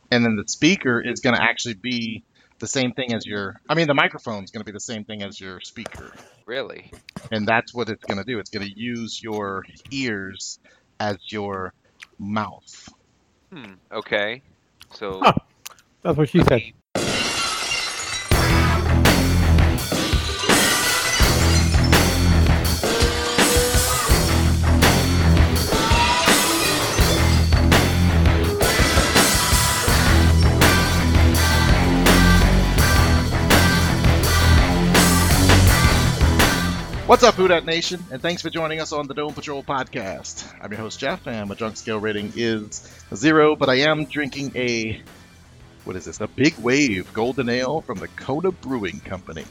and then the speaker is going to actually be the same thing as the microphone is going to be the same thing as your speaker. Really? And that's what it's going to do. It's going to use your ears as your mouth. Okay. So Huh. That's what she said. What's up, Who Dat Nation? And thanks for joining us on the Dome Patrol podcast. I'm your host, Jeff, and my drunk scale rating is 0, but I am drinking a Big Wave Golden Ale from the Coda Brewing Company.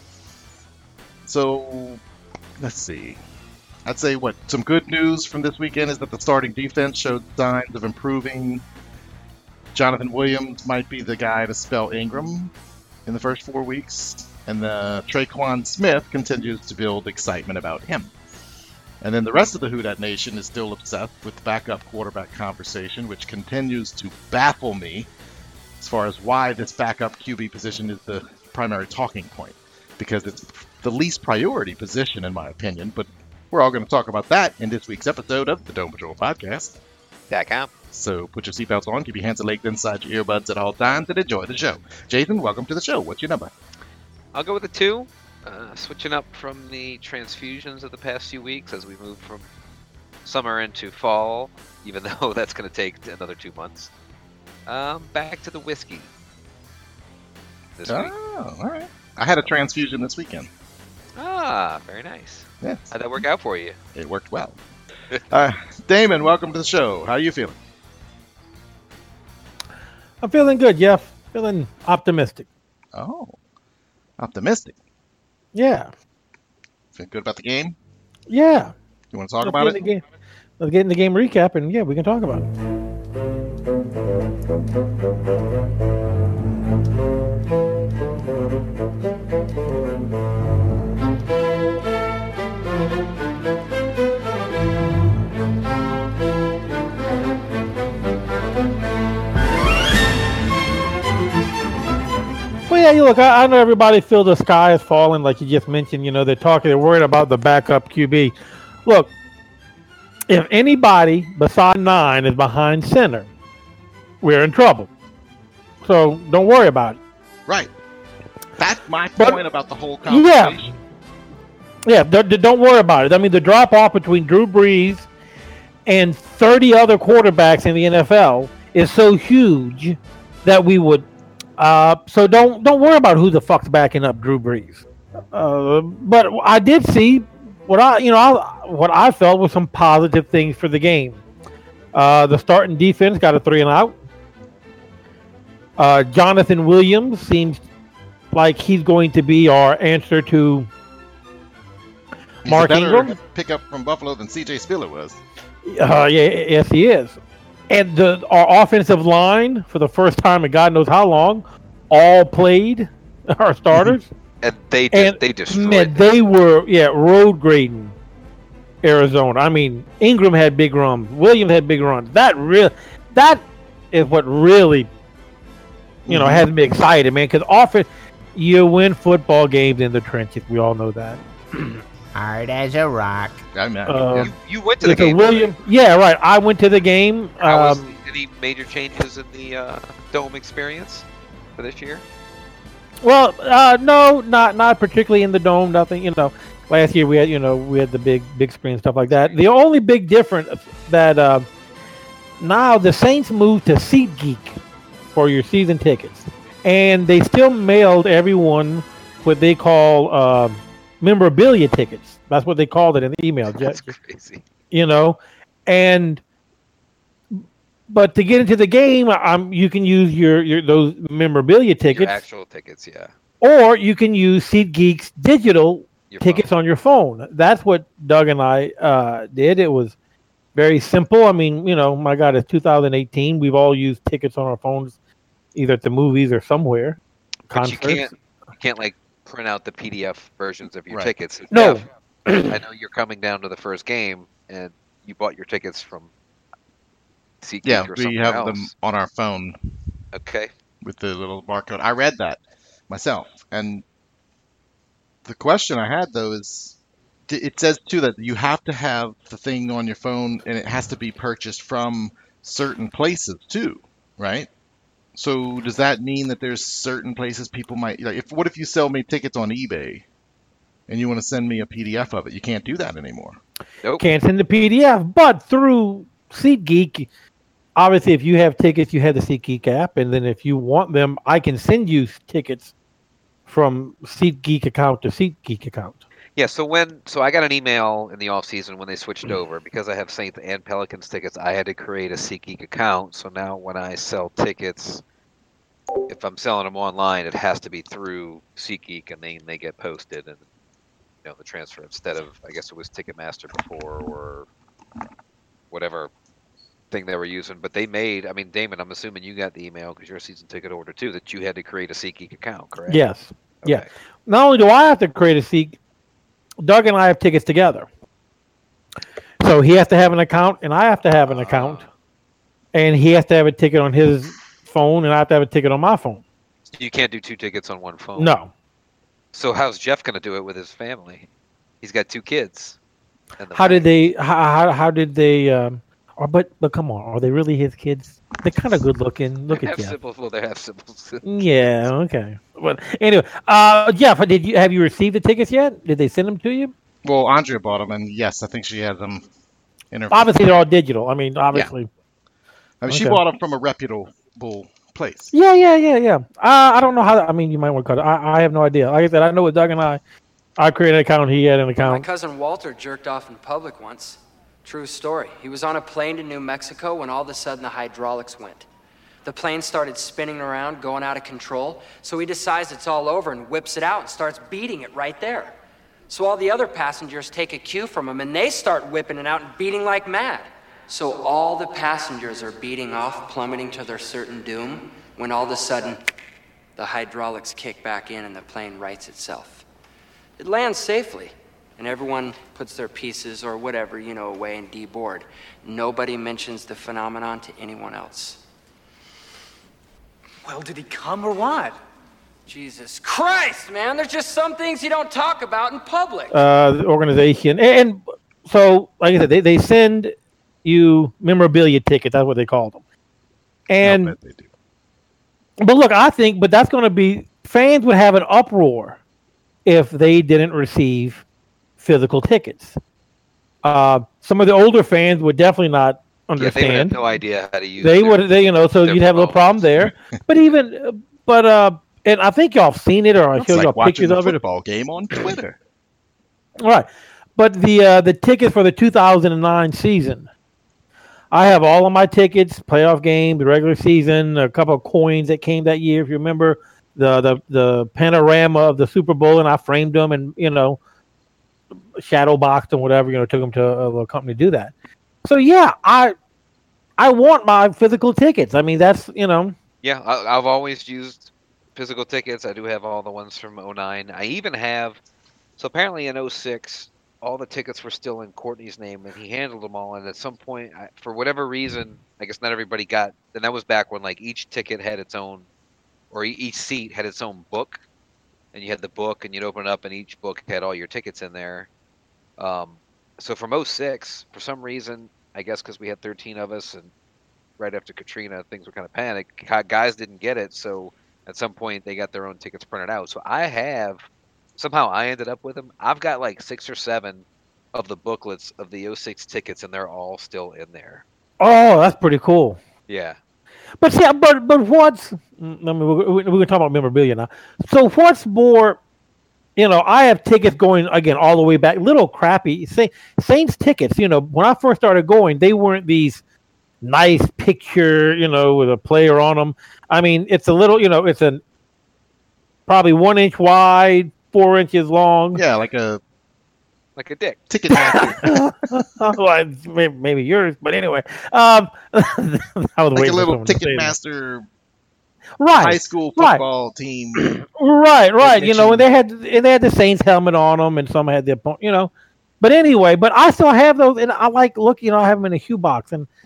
So, let's see. I'd say some good news from this weekend is that the starting defense showed signs of improving. Jonathan Williams might be the guy to spell Ingram in the first 4 weeks. And Traquan Smith continues to build excitement about him. And then the rest of the Who Dat Nation is still obsessed with the backup quarterback conversation, which continues to baffle me as far as why this backup QB position is the primary talking point. Because it's the least priority position, in my opinion. But we're all going to talk about that in this week's episode of the Dome Patrol podcast. So put your seatbelts on, keep your hands and legs inside your earbuds at all times, and enjoy the show. Jason, welcome to the show. What's your number? I'll go with a 2. Switching up from the transfusions of the past few weeks as we move from summer into fall, even though that's going to take another 2 months. Back to the whiskey this week. Oh, all right. I had a transfusion this weekend. Ah, very nice. Yes. How'd that work out for you? It worked well. Damon, welcome to the show. How are you feeling? I'm feeling good, Jeff. Feeling optimistic. Oh, optimistic. Yeah. Feel good about the game? Yeah. You want to talk about it? Let's get in the game recap, and yeah, we can talk about it. Well, yeah, look, I know everybody feels the sky is falling, like you just mentioned. They're worried about the backup QB. Look, if anybody besides 9 is behind center, we're in trouble. So don't worry about it. Right. That's my point about the whole conversation. Yeah, don't worry about it. I mean, the drop off between Drew Brees and 30 other quarterbacks in the NFL is so huge that we would. So don't worry about who the fuck's backing up Drew Brees. But I did see what I felt was some positive things for the game. The starting defense got a 3 and out. Jonathan Williams seems like he's going to be our answer to Mark Ingram. Pick up from Buffalo than C.J. Spiller was. Yes, he is. And our offensive line, for the first time in God knows how long, all played our starters. And they destroyed. Man, they were road grading Arizona. I mean, Ingram had big runs. Williams had big runs. That is what really has me excited, man. Because often you win football games in the trenches. We all know that. Hard as a rock. You went to the game. William, yeah, right. I went to the game. Any major changes in the Dome experience for this year? Well, no, not particularly in the Dome. Nothing. Last year we had the big screen stuff like that. The only big difference that now the Saints moved to SeatGeek for your season tickets, and they still mailed everyone what they call memorabilia tickets. That's what they called it in the email. That's crazy. But to get into the game, you can use your those memorabilia tickets, your actual tickets, yeah, or you can use SeatGeek's digital tickets on your phone. That's what Doug and I did. It was very simple. I mean, my God, it's 2018. We've all used tickets on our phones, either at the movies or somewhere. But you can't like print out the PDF versions of your tickets. No. Jeff, I know you're coming down to the first game, and you bought your tickets from SeatGeek or somewhere we have else. them on our phone. Okay. with the little barcode. I read that myself, and the question I had though is, it says too that you have to have the thing on your phone, and it has to be purchased from certain places too, right? So does that mean that there's certain places people might like? What if you sell me tickets on eBay and you want to send me a PDF of it? You can't do that anymore. Nope. Can't send the PDF, but through SeatGeek, obviously, if you have tickets, you have the SeatGeek app, and then if you want them, I can send you tickets from SeatGeek account to SeatGeek account. Yeah, so I got an email in the off season when they switched over because I have Saints and Pelicans tickets. I had to create a SeatGeek account. So now when I sell tickets, if I'm selling them online, it has to be through SeatGeek, and then they get posted and the transfer instead of, I guess it was Ticketmaster before or whatever thing they were using. But they made, I mean, Damon, I'm assuming you got the email because you're a season ticket holder too, that you had to create a SeatGeek account, correct? Yes. Okay. Yeah. Not only do I have to create a SeatGeek, Doug and I have tickets together. So he has to have an account, and I have to have an account. And he has to have a ticket on his phone, and I have to have a ticket on my phone. You can't do 2 tickets on one phone. No. So how's Jeff going to do it with his family? He's got 2 kids. How did they? But come on, are they really his kids? They're kind of good looking. Look at Jeff. Siblings. Well, they have siblings. Yeah. Okay. But anyway, Jeff, have you received the tickets yet? Did they send them to you? Well, Andrea bought them, and yes, I think she has them in her. Obviously, they're all digital. I mean, obviously. Yeah. I mean, she Okay. bought them from a reputable place. Yeah. I don't know how. I mean, you might want to cut it. I have no idea. Like I said, I know with Doug and I created an account. He had an My account. cousin Walter jerked off in public once. True story. He was on a plane to New Mexico when all of a sudden the hydraulics went. The plane started spinning around, going out of control, so he decides it's all over and whips it out and starts beating it right there. So all the other passengers take a cue from him, and they start whipping it out and beating like mad. So all the passengers are beating off, plummeting to their certain doom, when all of a sudden the hydraulics kick back in and the plane rights itself. It lands safely, and everyone puts their pieces or whatever, away and deboard. Nobody mentions the phenomenon to anyone else. Well, did he come or what? Jesus Christ, man, there's just some things you don't talk about in public. The organization, and so, like I said, they send you memorabilia tickets. That's what they call them. And I bet they do. but look, but that's going to be, fans would have an uproar if they didn't receive physical tickets. Some of the older fans would definitely not Yeah, they would have understand. no idea how to use They their- would, so their you'd have a little problem there. And I think y'all have seen it, or I It's showed like y'all watching pictures the of it. football game on Twitter. All right, but the tickets for the 2009 season, I have all of my tickets, playoff game, the regular season, a couple of coins that came that year. If you remember the panorama of the Super Bowl, and I framed them and shadow boxed them, whatever. Took them to a little company to do that. So yeah, I want my physical tickets. I mean, that's Yeah, I've always used physical tickets. I do have all the ones from 09. I even have, so apparently in 06, all the tickets were still in Courtney's name, and he handled them all. And at some point, for whatever reason, I guess not everybody got, and that was back when like each ticket had its own, or each seat had its own book, and you had the book, and you'd open it up, and each book had all your tickets in there. So from 06, for some reason, I guess because we had 13 of us, and right after Katrina, things were kind of panicked. Guys didn't get it, so at some point they got their own tickets printed out. So somehow I ended up with them. I've got like 6 or 7 of the booklets of the 06 tickets, and they're all still in there. oh, that's pretty cool. Yeah. But see, but what's? I mean, we're going to talk about memorabilia now. So what's more? I have tickets going again all the way back. Little crappy Saints tickets. When I first started going, they weren't these nice picture, with a player on them. I mean, it's a little, it's probably 1 inch wide, 4 inches long. Yeah, like a dick. ticket master. Well, maybe yours, but anyway, I was Like a waiting for little someone to say ticket that. master Right, high school football team. right. Addiction. And they had the Saints helmet on them, and some had the But anyway, I still have those, and I like look. I have them in a shoebox, and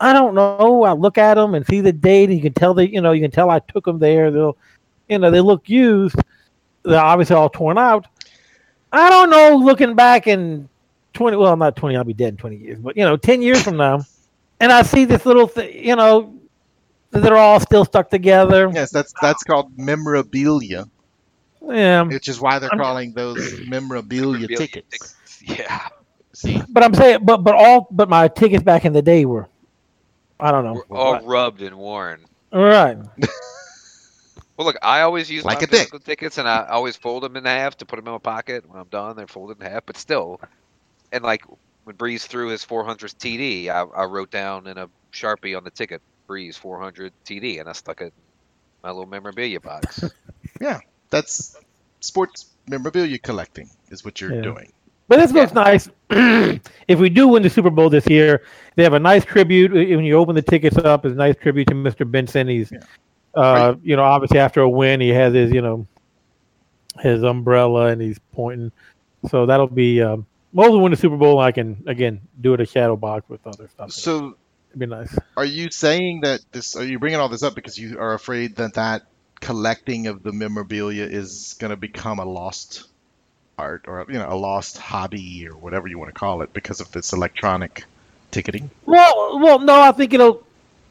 I don't know. I look at them and see the date. And you can tell you can tell I took them there. They look used. They're obviously all torn out. I don't know. Looking back in 20, well, not 20. I'll be dead in 20 years, but 10 years from now, and I see this little thing. They're all still stuck together. Yes, that's called memorabilia, Yeah, which is why they're calling those memorabilia tickets. Yeah. See, but I'm saying, but my tickets back in the day were, I don't know, We're all rubbed and worn. all right. Well, look, I always use Like my a dick. physical tickets, and I always fold them in half to put them in my pocket. When I'm done, they're folded in half. But still, and like when Breeze threw his 400th TD, I wrote down in a Sharpie on the ticket, Breeze 400 TD, and I stuck it in my little memorabilia box. yeah, that's sports memorabilia collecting is what you're Yeah. doing. But this looks nice. If we do win the Super Bowl this year, they have a nice tribute. When you open the tickets up, it's a nice tribute to Mr. Benson. He's, obviously after a win, he has his, his umbrella and he's pointing. So that'll be, well, we win the Super Bowl. I can, again, do it a shadow box with other stuff. So, it'd be nice. are you saying that are you bringing all this up because you are afraid that collecting of the memorabilia is going to become a lost art or a lost hobby or whatever you want to call it because of this electronic ticketing? Well, no, I think it'll.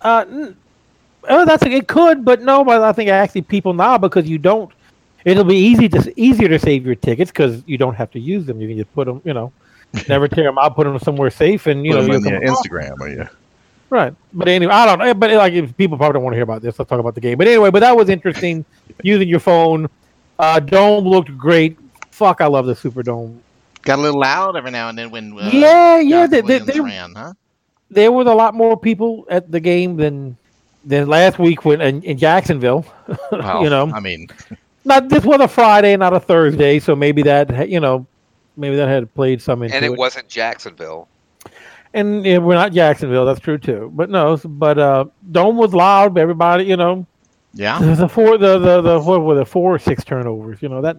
It could, but no. But I think actually people now because you don't. It'll be easier to save your tickets because you don't have to use them. You can just put them, never tear them out, put them somewhere safe, and Put them you'll on come your across. Instagram or you. Right, but anyway, I don't know. But if people probably don't want to hear about this, let's talk about the game. But anyway, that was interesting. Using your phone, Dome looked great. Fuck, I love the Superdome. Got a little loud every now and then when Yeah. Jonathan Williams ran, huh? There was a lot more people at the game than last week when in Jacksonville. Well, I mean, This was a Friday, not a Thursday, so maybe that had played some into it. And it wasn't Jacksonville. And we're not Jacksonville. That's true too. But no, Dome was loud. Everybody, yeah. the what were the 4 or 6 turnovers? That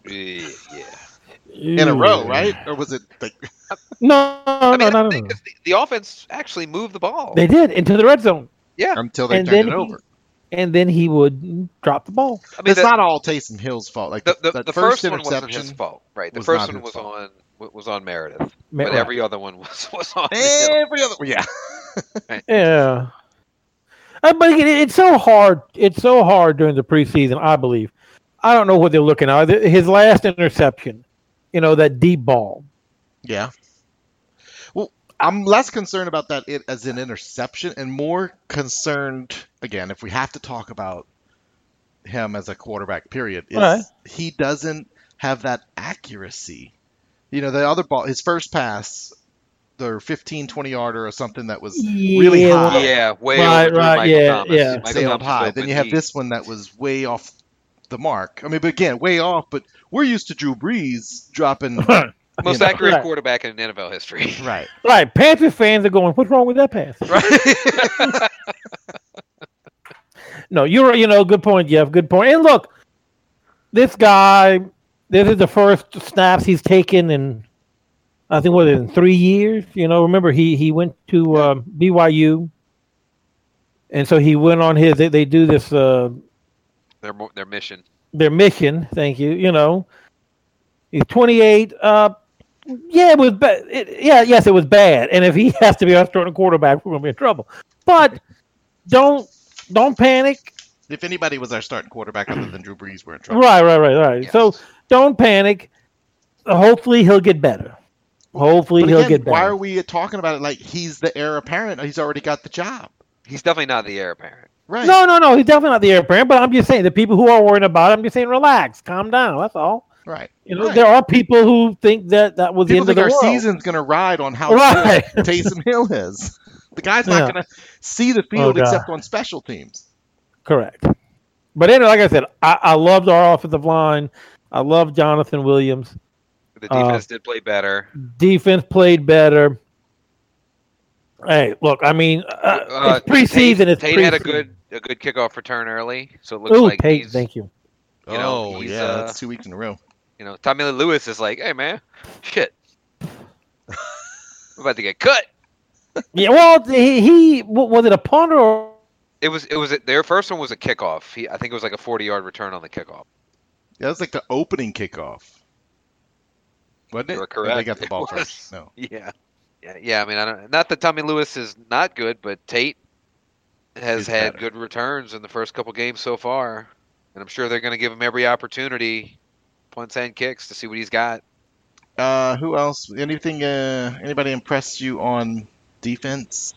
Yeah. In a row, right? Or was it like No. The offense actually moved the ball. They did into the red zone, Yeah. until they and turned then it over? and then he would drop the ball. I mean, It's not all Taysom Hill's fault. Like the that first one wasn't interception. his fault, right? The was first not one his fault. was on Meredith, Ma- but right. every other one was on Hill. Every other, yeah. Yeah. But again, it's so hard. It's so hard during the preseason, I believe. I don't know what they're looking at. His last interception, that deep ball. Yeah. Well, I'm less concerned about that as an interception and more concerned, again, if we have to talk about him as a quarterback, period, is Right. he doesn't have that accuracy. The other ball, his first pass, the 15, 20-yarder or something that was really Yeah, high. Yeah, way Right, over right, Michael yeah, Thomas. yeah. Michael Sailed Thomas high. open Then you have deep. this one that was way off the mark. I mean, but again, way off, but we're used to Drew Brees dropping. Most you know. accurate Right. quarterback in NFL history. Right. Right. Panthers fans are going, what's wrong with that pass? Right. No, good point, Jeff. Good point. And look, this guy, this is the first snaps he's taken in, I think, in 3 years. Remember he went to BYU, and so he went on his. They do this Their mission. their mission. Thank you. He's 28. Yeah, it was bad. Yes, it was bad. And if he has to be our starting quarterback, we're gonna be in trouble. But don't panic. If anybody was our starting quarterback other than Drew Brees, we're in trouble. Right. Yes. So don't panic. Hopefully he'll get better. Hopefully But he'll again, get better. why are we talking about it like he's the heir apparent? He's already got the job. He's definitely not the heir apparent. Right. No. He's definitely not the heir apparent. But I'm just saying the people who are worried about it, I'm just saying relax, calm down. That's all. Right. There are people who think that was the People end of think the our world. season's going to ride on how Right. good Taysom Hill is. The guy's not going to see the field God. except on special teams. Correct. But anyway, like I said, I loved our offensive line. I love Jonathan Williams. The defense did play better. Defense played better. Hey, look, I mean, it's preseason. It's Tate had a preseason. good kickoff return early, so it looks Ooh, like Tate, he's. thank you. You know, Oh, he's, yeah. That's 2 weeks in a row. Tommy Lee Lewis is like, hey man, shit, we're about to get cut. Yeah, well, was it a punt or? It was their first one was a kickoff. I think it was like a 40-yard return on the kickoff. Yeah, it was like the opening kickoff, wasn't it? You were Or correct. they got the ball It first. was. No. Yeah. I mean, I don't. Not that Tommy Lewis is not good, but Tate has Is had better. good returns in the first couple games so far, and I'm sure they're going to give him every opportunity, punts and kicks, to see what he's got. Who else? Anything? Anybody impress you on defense?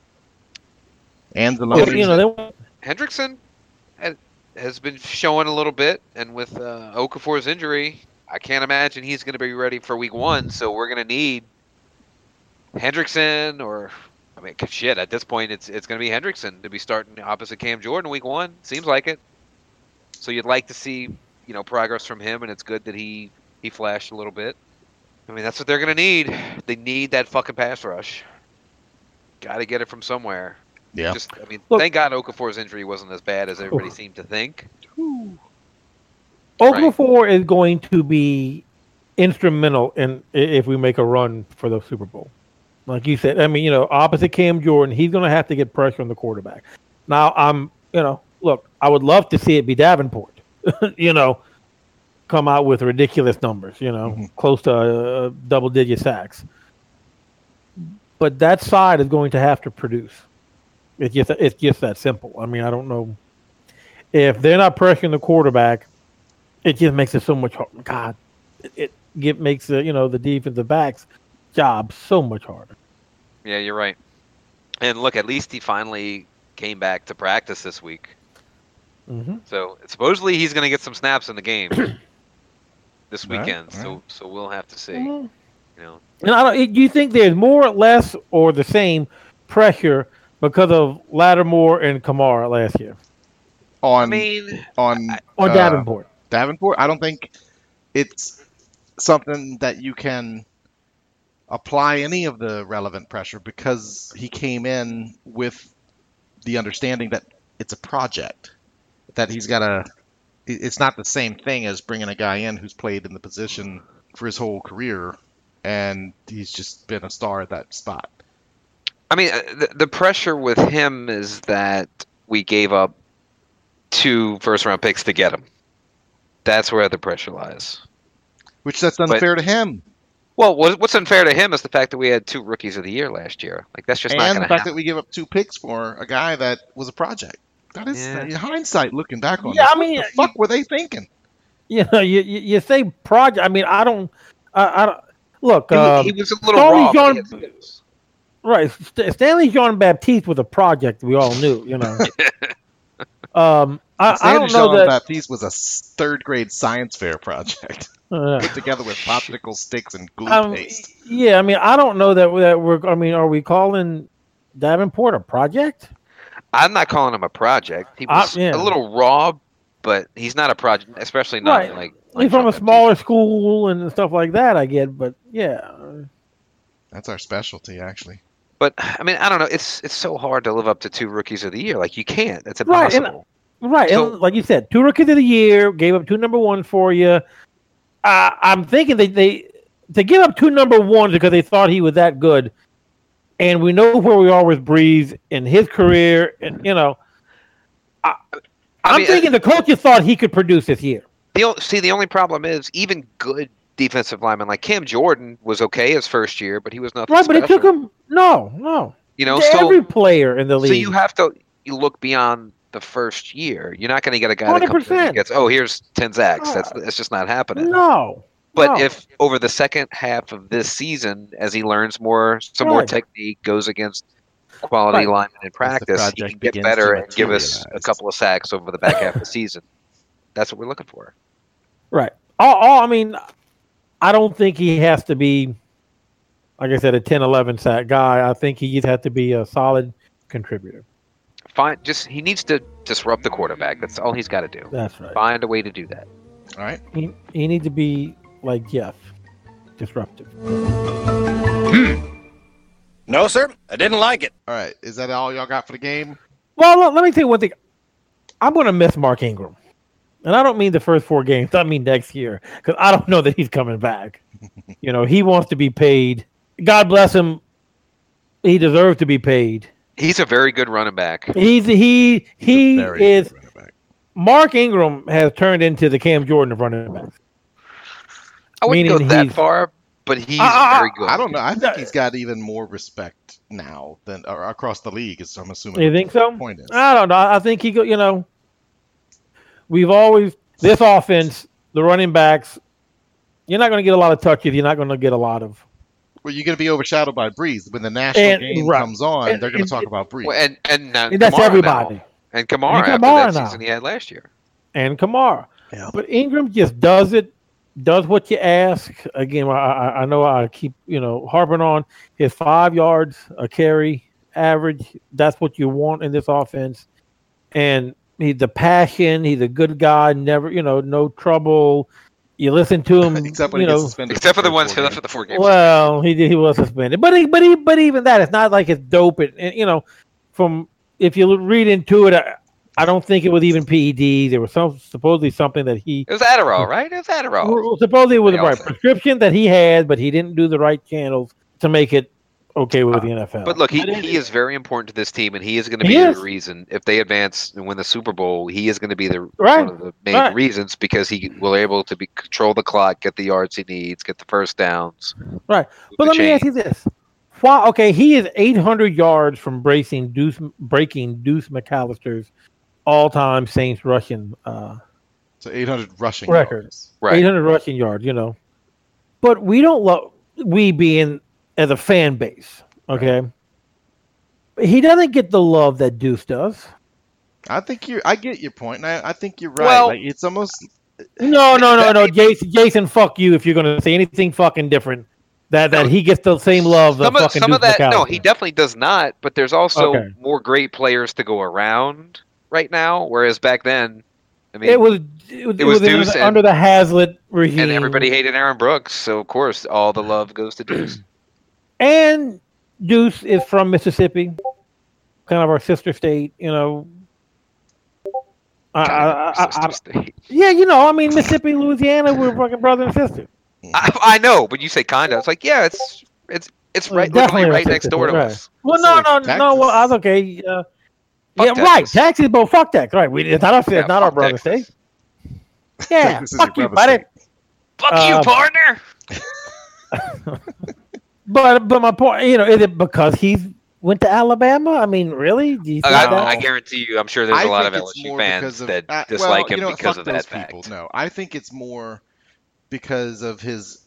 Anzalone. Hendrickson has been showing a little bit, and with Okafor's injury, I can't imagine he's going to be ready for week 1. So we're going to need Hendrickson, or I mean, shit. At this point, it's going to be Hendrickson to be starting opposite Cam Jordan week 1. Seems like it. So you'd like to see progress from him, and it's good that he flashed a little bit. I mean, that's what they're going to need. They need that fucking pass rush. Got to get it from somewhere. Yeah. Look, thank God Okafor's injury wasn't as bad as everybody seemed to think. Okafor is going to be instrumental if we make a run for the Super Bowl. Like you said, I mean, opposite Cam Jordan, he's going to have to get pressure on the quarterback. Now, look, I would love to see it be Davenport, come out with ridiculous numbers, close to double-digit sacks. But that side is going to have to produce. It's just that simple. I mean, I don't know. If they're not pressuring the quarterback, it just makes it so much harder. God, it makes the defensive backs' job so much harder. Yeah, you're right. And look, at least he finally came back to practice this week. Mm-hmm. So supposedly he's going to get some snaps in the game this weekend. All right. So we'll have to see. Mm-hmm. And do you think there's more, less, or the same pressure because of Lattimore and Kamara last year? On Davenport. Davenport, I don't think it's something that you can apply any of the relevant pressure because he came in with the understanding that it's a project, that he's got to. It's not the same thing as bringing a guy in who's played in the position for his whole career, and he's just been a star at that spot. I mean, the pressure with him is that we gave up 2 first-round picks to get him. That's where the pressure lies. Which that's unfair to him. Well, what's unfair to him is the fact that we had 2 rookies of the year last year. Like, that's just not going to happen. And the fact that we gave up 2 picks for a guy that was a project. That is in hindsight, looking back on this. I mean, what the fuck were they thinking? You say project. I mean, I don't look. He was a little raw. Right, Stanley Jean-Baptiste was a project we all knew. I don't know that Jean-Baptiste was a 3rd grade science fair project put together with popsicle sticks and glue paste. Yeah, I mean, I don't know that we're. I mean, are we calling Davenport a project? I'm not calling him a project. He was a little raw, but he's not a project, especially not like he's from a smaller school and stuff like that. I get, but yeah, that's our specialty, actually. But I mean, I don't know. It's so hard to live up to 2 rookies of the year. Like, you can't. It's impossible. Right, So, and like you said, 2 rookies of the year, gave up 2 number 1s for you. I'm thinking they give up 2 number 1s because they thought he was that good, and we know where we are with Breeze in his career, and I'm thinking the coaches thought he could produce this year. The only problem is even good defensive linemen like Cam Jordan was okay his first year, but he was nothing special. But it took him no. Every player in the league. So you have to look beyond the first year. You're not going to get a guy that comes in and gets, here's 10 sacks. That's just not happening. No. But if over the second half of this season, as he learns more technique, goes against quality linemen in practice, he can get better and give us a couple of sacks over the back half of the season. That's what we're looking for. Right. I mean, I don't think he has to be, like I said, a 10, 11 sack guy. I think he has to be a solid contributor. He needs to disrupt the quarterback. That's all he's got to do. That's right. Find a way to do that. All right. He needs to be like Jeff, disruptive. No, sir. I didn't like it. All right. Is that all y'all got for the game? Well, let me tell you one thing. I'm going to miss Mark Ingram. And I don't mean the first 4 games. I mean next year. Because I don't know that he's coming back. He wants to be paid. God bless him. He deserves to be paid. He's a very good running back. He Very is. good running back. Mark Ingram has turned into the Cam Jordan of running backs. I wouldn't go Meaning that he's- far, but he's very good. I don't know. I think he's got even more respect now than across the league. Is I'm assuming. You think so? the point is. I don't know. I think he go. You know, we've always this offense, the running backs. You're not going to get a lot of touches. You're not going to get a lot of. Well, you're going to be overshadowed by Breeze when the national And- game right. comes on. And- they're going and- to talk about Breeze. Well, and That's Kamara everybody. now. And Kamara And after Kamara that now. season he had last year. And Kamara. Yeah. But Ingram just does what you ask. Again, I know I keep harping on his 5 yards a carry average. That's what you want in this offense. And he's the passion. He's a good guy. Never, no trouble. You listen to him, Except when he gets suspended. Except for the first ones 4 left games. for the 4 games. Well, he was suspended, but even that, it's not like it's dope. And from if you read into it, I don't think it was even PED. There was supposedly something that he It was Adderall, right? It was Adderall. supposedly it was the They all right say. prescription that he had, but he didn't do the right channels to make it okay with the NFL. But look, I didn't- he is very important to this team, and he is going to He be is. the reason if they advance and win the Super Bowl. He is going to be Right. one of the main Right. reasons because he will able to control the clock, get the yards he needs, get the first downs. right. move But the let me ask chain. you this: why? Okay, he is 800 yards from breaking Deuce McAllister's all-time Saints rushing. So 800 rushing Record. yards. Right. 800 rushing yards, But we don't love, we being as a fan base, okay? He doesn't get the love that Deuce does. I get your point, and I think you're right. Well- like, it's almost No. Jason, fuck you if you're going to say anything fucking different. That he gets the same love that Some of fucking some of Deuce that, no, McAllister. he definitely does not. But there's also Okay. more great players to go around right now. Whereas back then, I mean, It was Deuce under the Hazlitt regime. and everybody hated Aaron Brooks, so of course all the love goes to Deuce. And Deuce is from Mississippi, kind of our sister state, Sister state. Yeah, I mean, Mississippi, Louisiana, we're fucking brother and sister. I know, but you say kinda. It's like, yeah, it's right, Definitely literally right our next sister, door to right. us. Well, So, no. Texas- Well, that's okay. Yeah, Texas. right. Texas, but fuck Texas. Right. It's not our, Yeah, it's not our fuck brother Texas. state. Yeah, Texas is fuck your you, brother buddy. Fuck you, partner. But my point, is it because he went to Alabama? I mean, really? Do you think that? I guarantee you, I'm sure there's a lot of think it's LSU more fans because of- that dislike him well, because fuck of that those fact. people. No, I think it's more because of his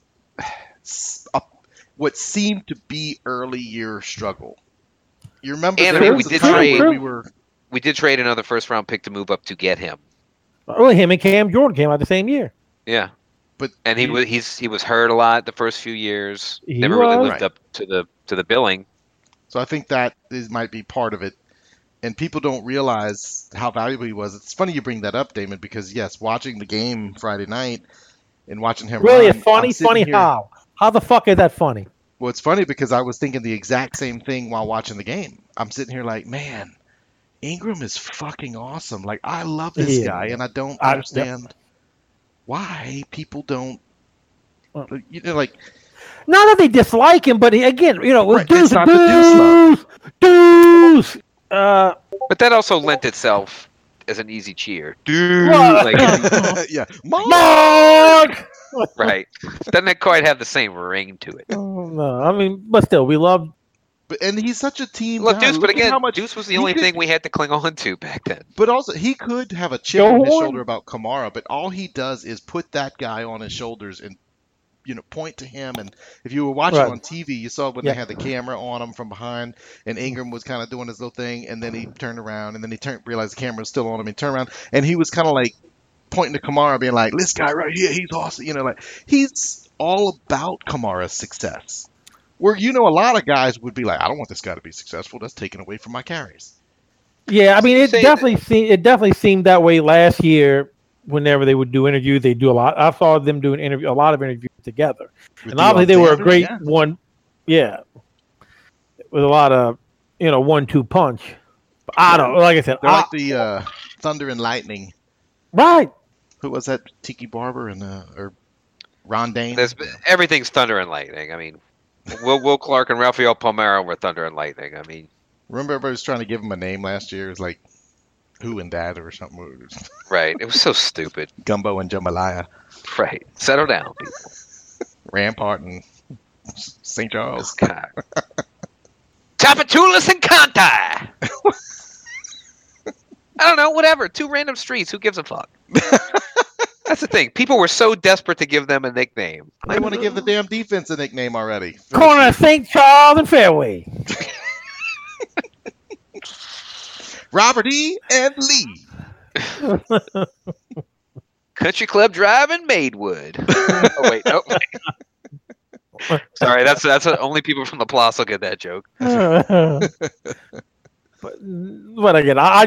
what seemed to be early year struggle. You remember And there I mean, was we a did time trade- when we were We did trade another first round pick to move up to get him. Well, him and Cam Jordan came out the same year. Yeah. but And he was hurt a lot the first few years. He Never really was. lived up to the billing. So I think that might be part of it. And people don't realize how valuable he was. It's funny you bring that up, Damon, because yes, watching the game Friday night and watching him Really, run, it's funny. I'm sitting Funny here- how? How the fuck is that funny? Well, it's funny because I was thinking the exact same thing while watching the game. I'm sitting here like, man, Ingram is fucking awesome. Like, I love this He is. guy, and I don't Yep. understand why people don't. Uh. Like, Not that they dislike him, but again, it was Right, Deuce, it's not the Deuce. But that also lent itself as an easy cheer. Dude, What? like, yeah, Mark! Mark. right. Doesn't quite have the same ring to it. Oh, no, I mean, but still, we love. And he's such a team Look, guy. Deuce, but at again, how much Deuce was the he only could- thing we had to cling on to back then. But also, he could have a chip Go on his on. shoulder about Kamara, but all he does is put that guy on his shoulders and point to him. And if you were watching Right. on TV, you saw when Yeah. they had the camera on him from behind, and Ingram was kind of doing his little thing, and then he turned around, and then he realized the camera was still on him. He turned around, and he was kind of like pointing to Kamara, being like, "This guy right here, he's awesome." Like he's all about Kamara's success. Where a lot of guys would be like, "I don't want this guy to be successful. That's taken away from my carries." Yeah, I mean, it Say definitely seemed that way last year. Whenever they would do interviews, they do a lot. I saw them doing a lot of interviews together, With and obviously they Deion were a Sanders, great yeah. one. Yeah, with a lot of 1-2 punch. But I don't. Like I said, They're like the Thunder and Lightning. right. Who was that? Tiki Barber and or Ron Dane. Everything's thunder and lightning. I mean, Will Clark and Rafael Palmeiro were Thunder and Lightning. I mean, Remember everybody was trying to give him a name last year? It was like Who and Dad or something. right? It was so stupid. Gumbo and Jambalaya. Right. Settle down, people. Rampart and St. Charles. God. Tapatulas and Kantai. I don't know. Whatever. 2 random streets. Who gives a fuck? That's the thing. People were so desperate to give them a nickname. I want to give the damn defense a nickname already. Corner of St. Charles and Fairway. Robert E. and Lee. Country Club Drive in Maidwood. Oh wait, no. Sorry, that's only people from the Plaza will get that joke. but again, I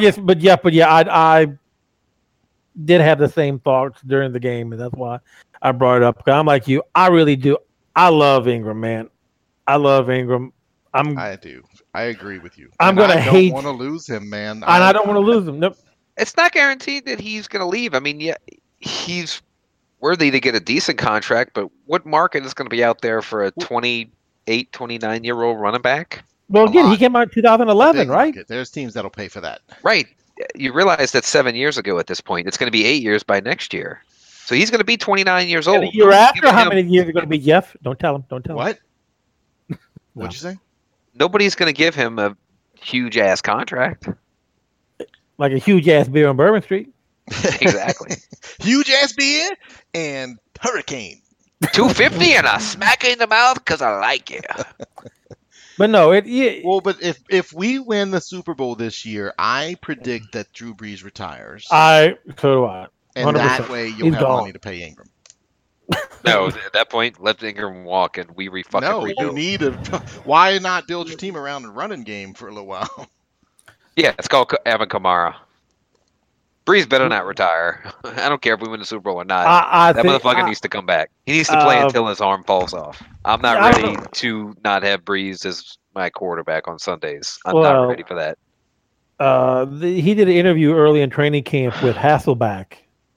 did have the same thoughts during the game, and that's why I brought it up. Because I'm like you, I really do. I love Ingram, man. I love Ingram. I do. I agree with you. I'm gonna hate. I don't want to lose him, man. And I don't want to lose him. Nope. It's not guaranteed that he's going to leave. I mean, yeah, he's worthy to get a decent contract, but what market is going to be out there for a 28, 29-year-old running back? Well, again, he came out in 2011, right? Market. There's teams that'll pay for that. Right. You realize that's 7 years ago at this point. It's going to be 8 years by next year. So he's going to be 29 years old. And the year after, how many years are going to be, Jeff? Don't tell him. Don't tell him. What? What'd you say? Nobody's going to give him a huge-ass contract. Like a huge-ass beer on Bourbon Street. Exactly. Huge-ass beer and hurricane. 250 and a smack in the mouth because I like it. But no, well, but if we win the Super Bowl this year, I predict that Drew Brees retires. So do I. 100%. And that way you'll have money to pay Ingram. No, at that point, let Ingram walk and we rebuild. You need to. Why not build your team around a running game for a little while? Yeah, it's called Evan Kamara. Brees better not retire. I don't care if we win the Super Bowl or not. That motherfucker needs to come back. He needs to play until his arm falls off. I'm not ready to not have Brees as my quarterback on Sundays. I'm not ready for that. He did an interview early in training camp with Hasselbeck.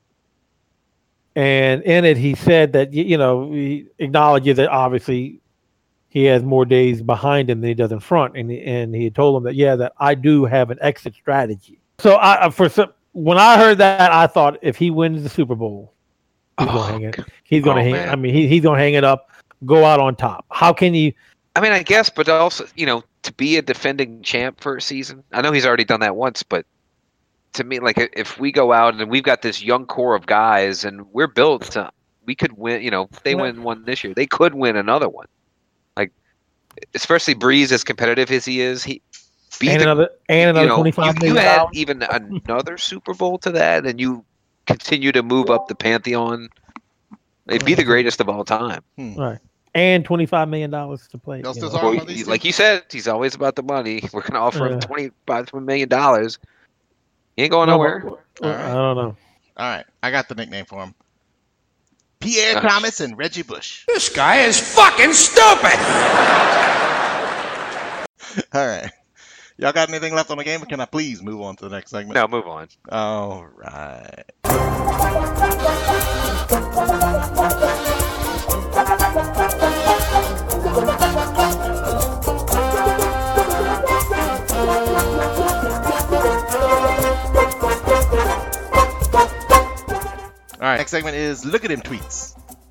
And in it, he said that, he acknowledges that obviously he has more days behind him than he does in front. And he told him that, that I do have an exit strategy. So when I heard that, I thought if he wins the Super Bowl, he's going to hang it. He's going to hang it. I mean, he's going to hang it up, go out on top. How can you? I mean, I guess, but also, to be a defending champ for a season, I know he's already done that once, but to me, like, if we go out and we've got this young core of guys and we're built to, we could win, if they win one this year, they could win another one. Like, especially Brees, as competitive as he is, he beat another $25 million. You add even another Super Bowl to that, and you continue to move up the pantheon. They'd be the greatest of all time. Right. And $25 million to play. Like you said, he's always about the money. We're going to offer him $25 million. He ain't going nowhere. Right. I don't know. All right. I got the nickname for him. Pierre Thomas and Reggie Bush. This guy is fucking stupid! All right. Y'all got anything left on the game, or can I please move on to the next segment? No, move on. All right. All right, next segment is Look at Him Tweets.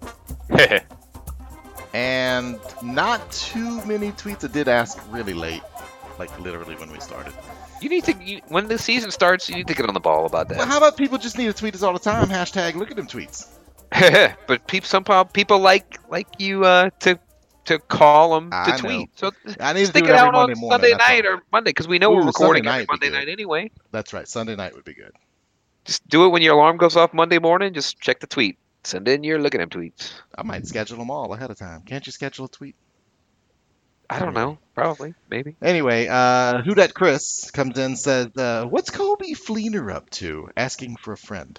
And not too many tweets. I did ask really late, like literally when we started. You need to, when the season starts, you need to get on the ball about that. Well, how about people just need to tweet us all the time? Hashtag Look at Him Tweets. But somehow people like you to call them to tweet. So I need to stick do it every out Monday on morning, Sunday night or Monday, because we know we're recording every Monday night anyway. That's right. Sunday night would be good. Just do it when your alarm goes off Monday morning. Just check the tweet. Send in your Look at Him tweets. I might schedule them all ahead of time. Can't you schedule a tweet? I don't know. Probably. Maybe. Anyway, Who Dat Chris comes in and says, what's Kobe Fleener up to? Asking for a friend.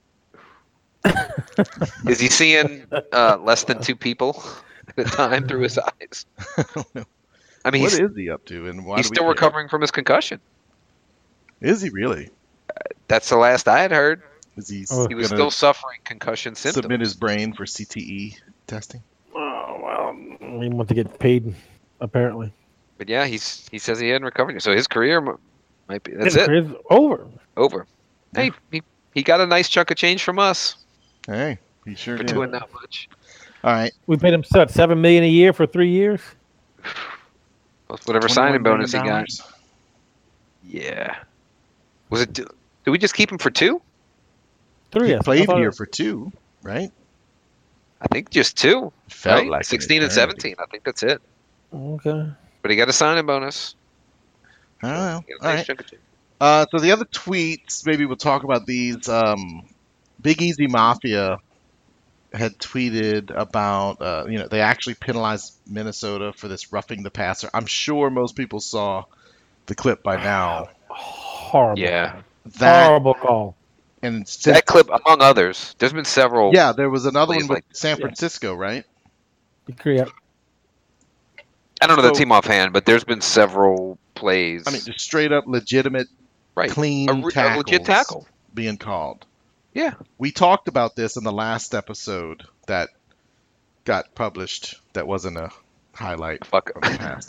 Is he seeing less than 2 people at a time through his eyes? I don't know. I mean, what is he up to? And why he's still recovering from his concussion. Is he really? That's the last I had heard. Is he was still suffering concussion symptoms. Submit his brain for CTE testing? Oh, well, He wants to get paid, apparently. But yeah, he says he hadn't recovered. So his career might be. That's His it. career's over. Over. Hey, he got a nice chunk of change from us Hey, he sure for did. doing that much. All right. We paid him $7 million a year for 3 years. Whatever signing $21 bonus he million. got. Yeah. Was it? Did we just keep him for 2? 3. He I played thought here it- for 2, right? I think just 2. Felt Right? like an 16 and eternity. 17. I think that's it. Okay. But he got a signing bonus. I don't know. He got a All nice right. chunk of change. So the other tweets, maybe we'll talk about these. Big Easy Mafia had tweeted about, they actually penalized Minnesota for this roughing the passer. I'm sure most people saw the clip by now. Horrible. Yeah. That Horrible call. and That clip, among others, there's been several. yeah, there was another plays one with like San yeah. Francisco, right? Yeah. I don't know the So- team offhand, but there's been several plays. I mean, just straight up legitimate, right. clean a legit tackles tackle. being called. Yeah. We talked about this in the last episode that got published. That wasn't a highlight Fuck from the past.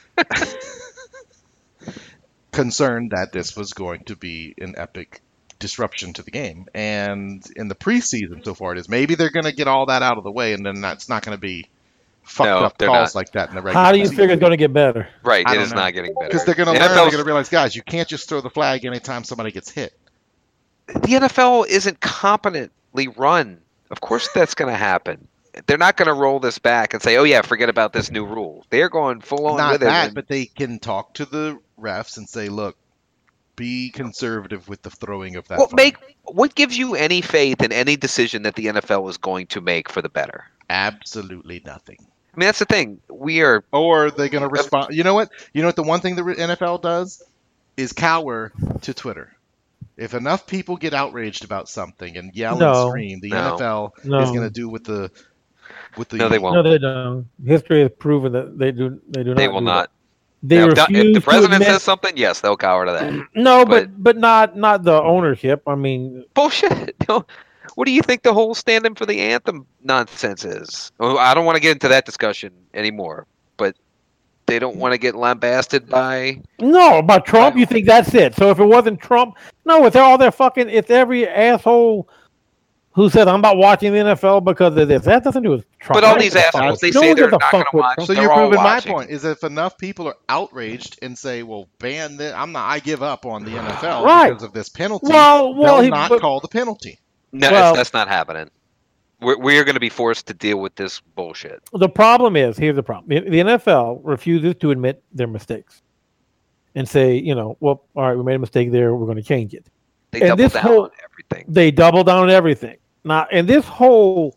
Concerned that this was going to be an epic disruption to the game. And in the preseason so far it is. Maybe they're going to get all that out of the way and then that's not going to be fucked No, up they're calls not. like that in the regular How do you season. figure it's going to get better? Right. I It don't is know. not getting better. Because they're going to The learn, they're NFL's going to realize, guys, you can't just throw the flag anytime somebody gets hit. the NFL isn't competently run. Of course that's going to happen. They're not going to roll this back and say, "Oh yeah, forget about this new rule." They're going full on Not with that, it. but they can talk to the refs and say, look, be conservative with the throwing of that flag. What gives you any faith in any decision that the NFL is going to make for the better? Absolutely nothing. I mean, that's the thing. We are Or they're going to respond. You know what? The one thing the NFL does is cower to Twitter. If enough people get outraged about something and yell and No. scream, the No. NFL No. is going to do with the No, they won't. No, they don't. History has proven that they do. They do not. They will do not. that. They Now, refuse if the to president admit- says something, yes, they'll cower to that. No, but not the ownership. I mean, Bullshit. No. What do you think the whole stand-in for the anthem nonsense is? Oh, I don't want to get into that discussion anymore, but they don't want to get lambasted by. no, about Trump. You think that's it? So if it wasn't Trump, no, it's all their fucking. It's every asshole who said I'm not watching the NFL because of this. That has nothing to do with Trump. But all No these one gives a assholes, fuck. they No say one they're gives a not going fuck to with watch. Trump. So They're you're all proving my watching. point. Is if enough people are outraged and say, "Well, ban this," I give up on the NFL Right. because of this penalty. Well, they'll not call the penalty. No, Well- that's not happening. We're going to be forced to deal with this bullshit. The problem is, here's the problem. The NFL refuses to admit their mistakes and say, well, all right, we made a mistake there. We're going to change it. They And double this down whole- on everything. They double down on everything. Now, and this whole,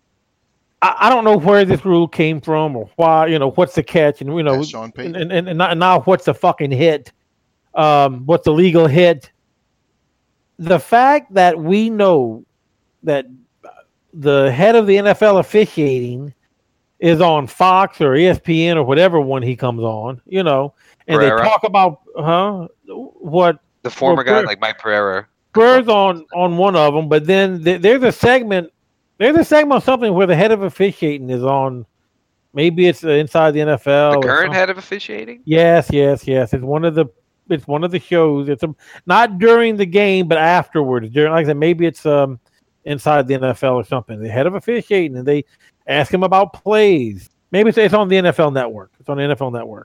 I don't know where this rule came from or why, what's the catch, and That's Sean Payton. and now what's the fucking hit? What's the legal hit? The fact that we know that the head of the NFL officiating is on Fox or ESPN or whatever one he comes on, and Pereira? they talk about what The former guy, Pereira- like Mike Pereira. Spurs on one of them, but then there's a segment on something where the head of officiating is on. Maybe it's inside the NFL. The or current something. head of officiating? Yes. It's one of the shows. It's not during the game, but afterwards. During, like I said, maybe it's inside the NFL or something. The head of officiating, and they ask him about plays. Maybe it's on the NFL Network. It's on the NFL Network.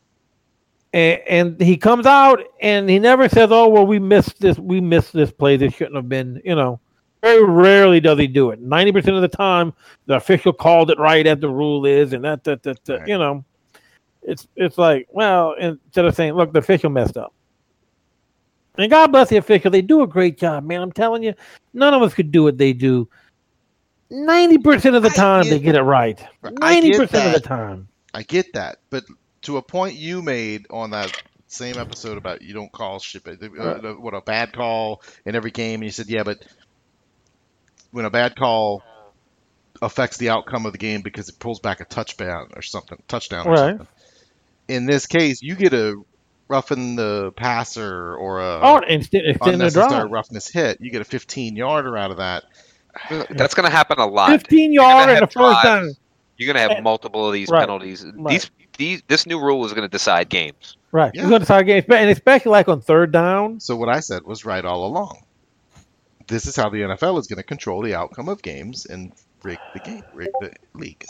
And he comes out and he never says, "Oh, well, we missed this play. This shouldn't have been." Very rarely does he do it. 90% of the time, the official called it right as the rule is, and that. Right. It's like, well, instead of saying, "Look, the official messed up," and God bless the official, they do a great job, man. I'm telling you, none of us could do what they do. 90% of the time, they get it right. I get 90% of the that. time. I get that, but to a point you made on that same episode about you don't call shit, what a bad call in every game, and you said, yeah, but when a bad call affects the outcome of the game because it pulls back a touchdown or something. Right. In this case, you get a roughing the passer or a Oh, extend the unnecessary drive. roughness hit. You get a 15-yarder out of that. That's going to happen a lot. 15 You're gonna yard and have the first drives. time. You're going to have multiple of these Right. penalties. Right. This new rule is going to decide games. Right. Yeah. You're going to decide games, and especially like on third down. So what I said was right all along. This is how the NFL is going to control the outcome of games and rig the league.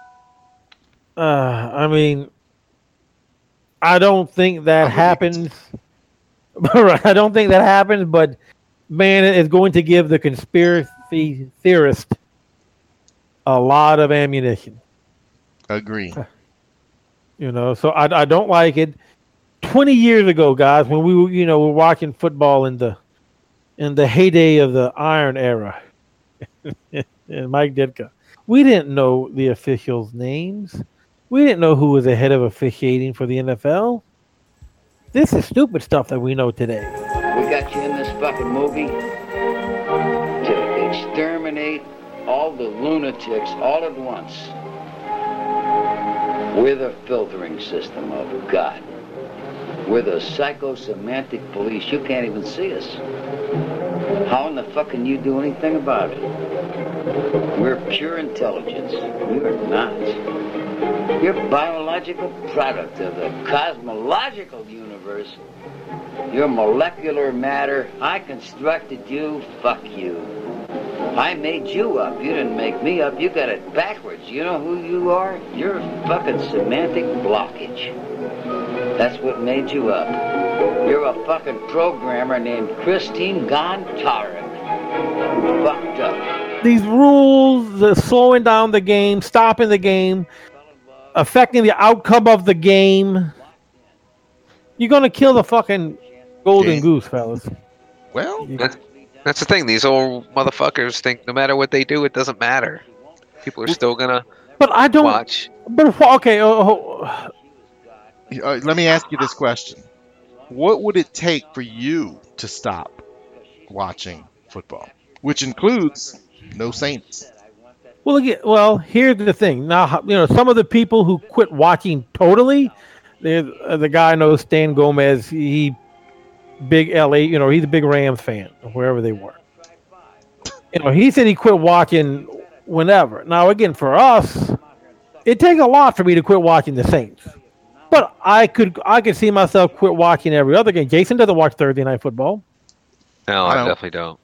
I mean, I don't think that happens. I don't think that happens, but man, it's going to give the conspiracy theorist a lot of ammunition. Agree. So I don't like it. 20 years ago, guys, when we were watching football in the heyday of the Iron Era, and Mike Ditka, we didn't know the officials' names. We didn't know who was the head of officiating for the NFL. This is stupid stuff that we know today. We got you in this fucking movie to exterminate all the lunatics all at once. We're the filtering system of God. We're the psychosemantic police. You can't even see us. How in the fuck can you do anything about it? We're pure intelligence. You're not. You're a biological product of the cosmological universe. You're molecular matter. I constructed you. Fuck you. I made you up. You didn't make me up. You got it backwards. You know who you are? You're a fucking semantic blockage. That's what made you up. You're a fucking programmer named Christine Gontarek. Fucked up. These rules, the slowing down the game, stopping the game, affecting the outcome of the game. You're gonna kill the fucking golden goose, fellas. Well, That's the thing. These old motherfuckers think no matter what they do, it doesn't matter. People are still going to But I don't watch. But okay, let me ask you this question. What would it take for you to stop watching football? Which includes no Saints. well, here's the thing. Now, some of the people who quit watching totally, the guy I know, Stan Gomez, he big LA, he's a big Rams fan, wherever they were. He said he quit watching whenever. Now, again, for us, it takes a lot for me to quit watching the Saints. But I could see myself quit watching every other game. Jason doesn't watch Thursday Night Football. No, I definitely don't.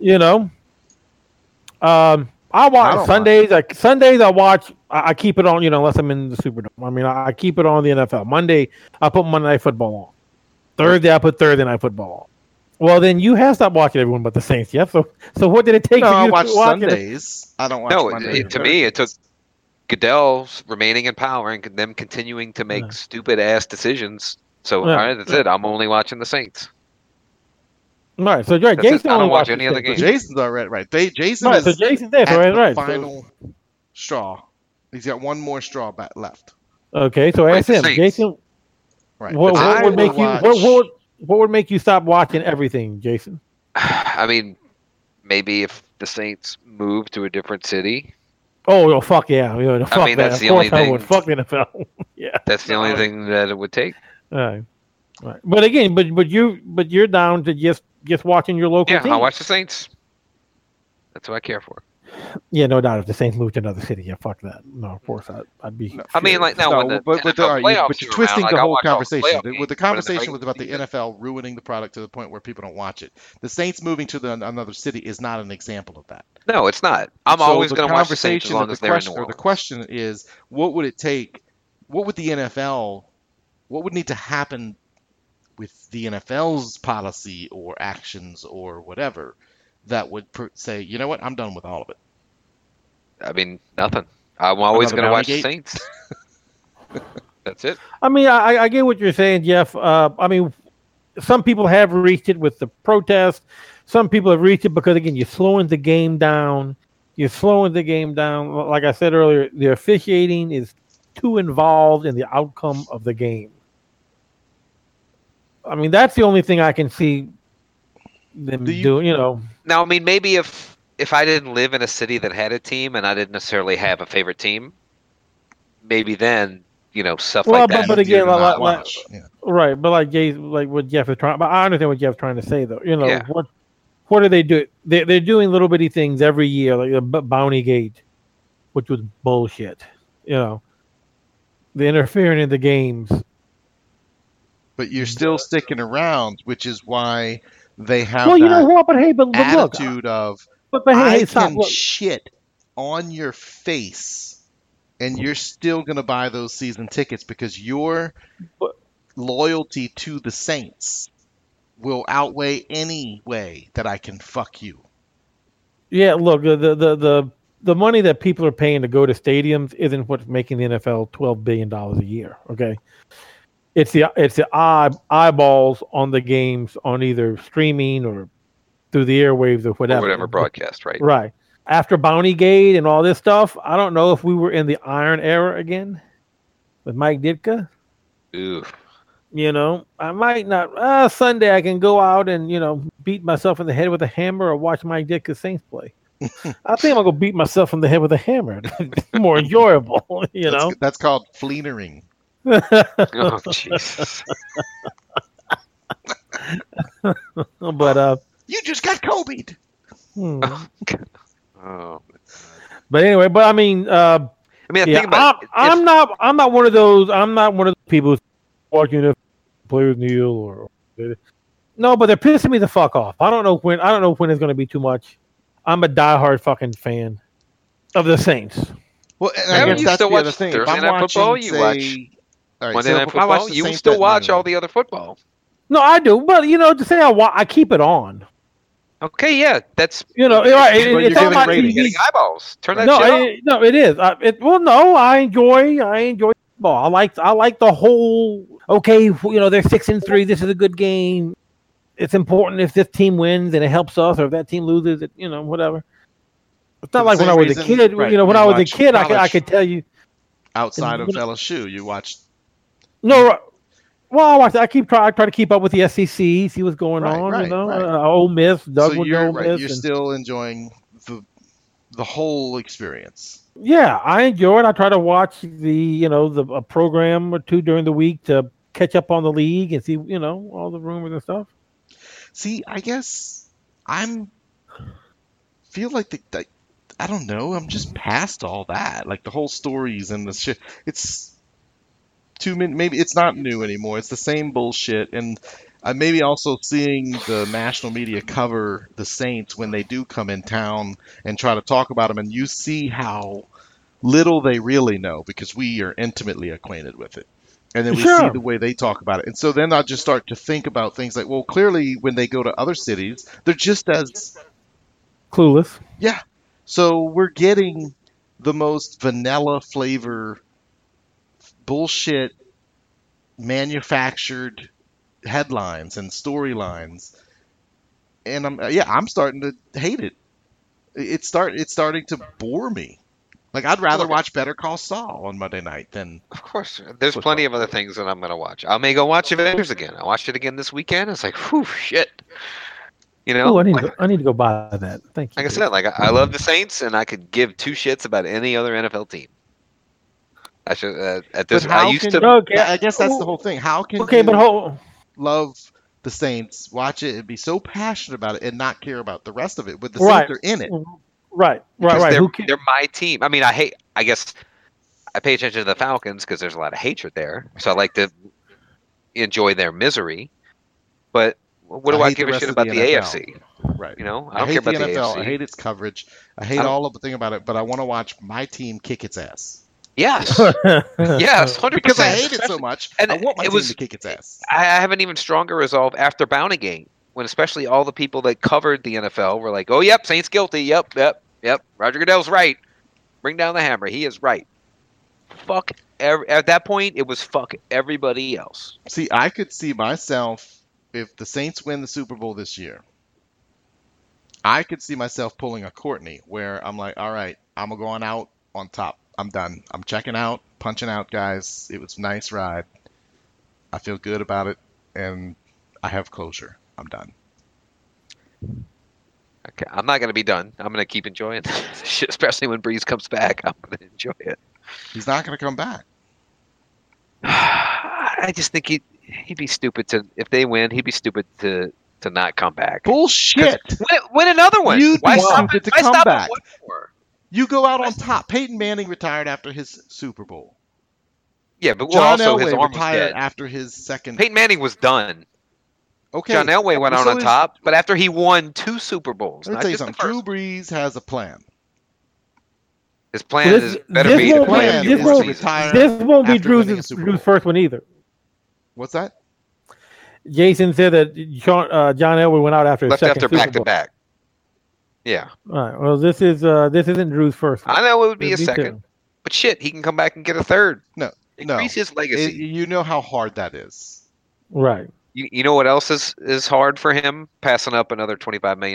I watch Sundays. Sundays I watch. I keep it on. Unless I'm in the Superdome. I mean, I keep it on the NFL. Monday I put Monday Night Football on. Thursday I put Thursday Night Football on. Well, then you have stopped watching everyone but the Saints. Yeah. So what did it take? No, for you I to watch quit watching Sundays. I don't watch No, Mondays. to me, it took Goodell's remaining in power and them continuing to make stupid ass decisions. So all right, that's it. I'm only watching the Saints. All right. So right, That's Jason it. I don't only watch watches any other Saints. game. Jason's already right. Jason Right. is So Jason's there. So at the right. final straw. He's got one more straw left. Okay. So ask the him, Saints. Jason. Right. What I would make will you? watch- What would make you stop watching everything, Jason? I mean, maybe if the Saints move to a different city, Oh, fuck yeah! Fuck mean, that. that's Of the course only I thing- would. Fuck the NFL. Yeah. that's the only thing that it would take. All right. But again, but you're down to just watching your local Yeah, team. I'll watch the Saints. That's what I care for. Yeah, no doubt. If the Saints moved to another city, yeah, fuck that. No, of course I'd be. I mean, like now when the but NFL all right, playoffs but you're are twisting around, the like, I'll whole watch all the conversation. playoff The games, but in the conversation regular was about the season- NFL ruining the product to the point where people don't watch it. The Saints moving to another city is not an example of that. No, it's not. I'm So always the going to watch the Saints as conversation long of the as they're in question, New or Orleans. the question is, what would it take? What would the NFL? What would need to happen with the NFL's policy or actions or whatever that would say, you know what, I'm done with all of it. I mean, nothing. I'm always Another going to watch the Bounty Saints. That's it. I mean, I get what you're saying, Jeff. I mean, some people have reached it with the protest. Some people have reached it because, again, you're slowing the game down. You're slowing the game down. Like I said earlier, the officiating is too involved in the outcome of the game. I mean, that's the only thing I can see them doing, Now, I mean, maybe if I didn't live in a city that had a team and I didn't necessarily have a favorite team, maybe then, stuff like that. But again, Not like, watch. Yeah. right, but like what Jeff is trying. But I understand what Jeff's trying to say, though. Yeah. What do they do? They're doing little bitty things every year, like the Bounty Gate, which was bullshit. the interfering in the games. But you're still sticking around, which is why they have Well, you that know what? But hey, but look, attitude of but I hey, stop. can Look, shit on your face, and you're still gonna buy those season tickets because your But- loyalty to the Saints will outweigh any way that I can fuck you. yeah, look, the money that people are paying to go to stadiums isn't what's making the NFL $12 billion a year. Okay, it's the eyeballs on the games on either streaming or through the airwaves or Or whatever. whatever broadcast, right? Right. After Bounty Gate and all this stuff, I don't know if we were in the Iron Era again with Mike Ditka. Ooh. I might not. Sunday I can go out and beat myself in the head with a hammer or watch Mike Ditka Saints play. I think I'm gonna go beat myself in the head with a hammer. More enjoyable, That's called fleenering. Oh, Jesus. But You just got Kobe'd. Oh. but anyway, but I mean, I mean, yeah, think about it. I'm not one of those. I'm not one of those people who's watching if players kneel or no, but they're pissing me the fuck off. I don't know when it's going to be too much. I'm a diehard fucking fan of the Saints. Well, and Yeah, I guess you that's still the other watch thing. If Thursday I'm Night Football, watching, you say, watch all right, Monday so Night if I watch Football, the you Saints still at watch noon, all the other football. No, I do, but to say I keep it on. Okay, yeah, that's Right? But It's you're on giving my ratings. TV. getting eyeballs. Turn that No, shit off. it is. No, I enjoy football. I like the whole. Okay, they're 6-3. This is a good game. It's important if this team wins and it helps us, or if that team loses, whatever. It's not For the like when same I was a reason, kid. right, When you I was a watch kid, I college. could tell you. Outside of LSU, you watched. No, well, I try to keep up with the SEC, see what's going Right, on. right. Ole Miss, Doug So would you're know right. Miss. You're still enjoying the whole experience. Yeah, I enjoy it. I try to watch a program or two during the week to catch up on the league and see all the rumors and stuff. See, I guess feel like I don't know. I'm just past all that. Like the whole stories and the shit. It's too many. Maybe it's not new anymore. It's the same bullshit. And maybe also seeing the national media cover the Saints when they do come in town and try to talk about them, and you see how little they really know because we are intimately acquainted with it. And then we see the way they talk about it. And so then I just start to think about things like, well, clearly when they go to other cities, they're just as Clueless. yeah. So we're getting the most vanilla flavor bullshit manufactured headlines and storylines. And I'm starting to hate it. It's starting to bore me. Like I'd rather watch Better Call Saul on Monday night than Of course, there's plenty of other things that I'm going to watch. I may go watch Avengers again. I watched it again this weekend. It's like, whew, shit. Oh, I need to go buy that. Thank you. Like I said, I love the Saints, and I could give two shits about any other NFL team. I should at this. But how I used can- to. Okay. I guess that's the whole thing. How can Okay, you but hold. love the Saints, watch it, and be so passionate about it, and not care about the rest of it? But the Right. Saints are in it. Right. Because Who cares? they're my team. I mean, I guess I pay attention to the Falcons because there's a lot of hatred there. So I like to enjoy their misery. But what do I hate give the a rest shit of the about the NFL. AFC? Right. I don't I care hate about the the NFL. AFC. I hate its coverage. I hate I don't- all of the thing about it. But I want to watch my team kick its ass. Yes, yes, 100%. Because I hate it so much. And I want my it team was- to kick its ass. I have an even stronger resolve after Bounty Gate, when especially all the people that covered the NFL were like, "Oh, yep, Saints guilty. Yep. Roger Goodell's right. Bring down the hammer. He is right." At that point, it was fuck everybody else. See, I could see myself, if the Saints win the Super Bowl this year, I could see myself pulling a Courtney where I'm like, all right, I'm going out on top. I'm done. I'm checking out, punching out, guys. It was a nice ride. I feel good about it, and I have closure. I'm done. Okay, I'm not gonna be done. I'm gonna keep enjoying this shit, especially when Breeze comes back. I'm gonna enjoy it. He's not going to come back. I just think he'd be stupid to, if they win, he'd be stupid to not come back. Bullshit. Win another one. You'd be Why stop stupid it? to Why come stop back. at one more? You go out on top. Peyton Manning retired after his Super Bowl. Yeah, but John also his Elway arm was retired dead. after his second. Peyton Manning was done. Okay. John Elway went out So on is- top, but after he won 2 Super Bowls, Let me not tell you just the something. first. Drew Brees has a plan. His plan Well, is this- better this be to won't play be- a this few more won't seasons. retire. This won't be after winning a Drew's Super Bowl. first one either. What's that? Jason said that John Elway went out after his Left second after Super back to Bowl. back. Yeah, All right. Well, this isn't Drew's first one. I know it would be a It'd second, two. but shit, he can come back and get a third. No. Increase his legacy. You know how hard that is. Right. You know what else is hard for him? Passing up another $25 million.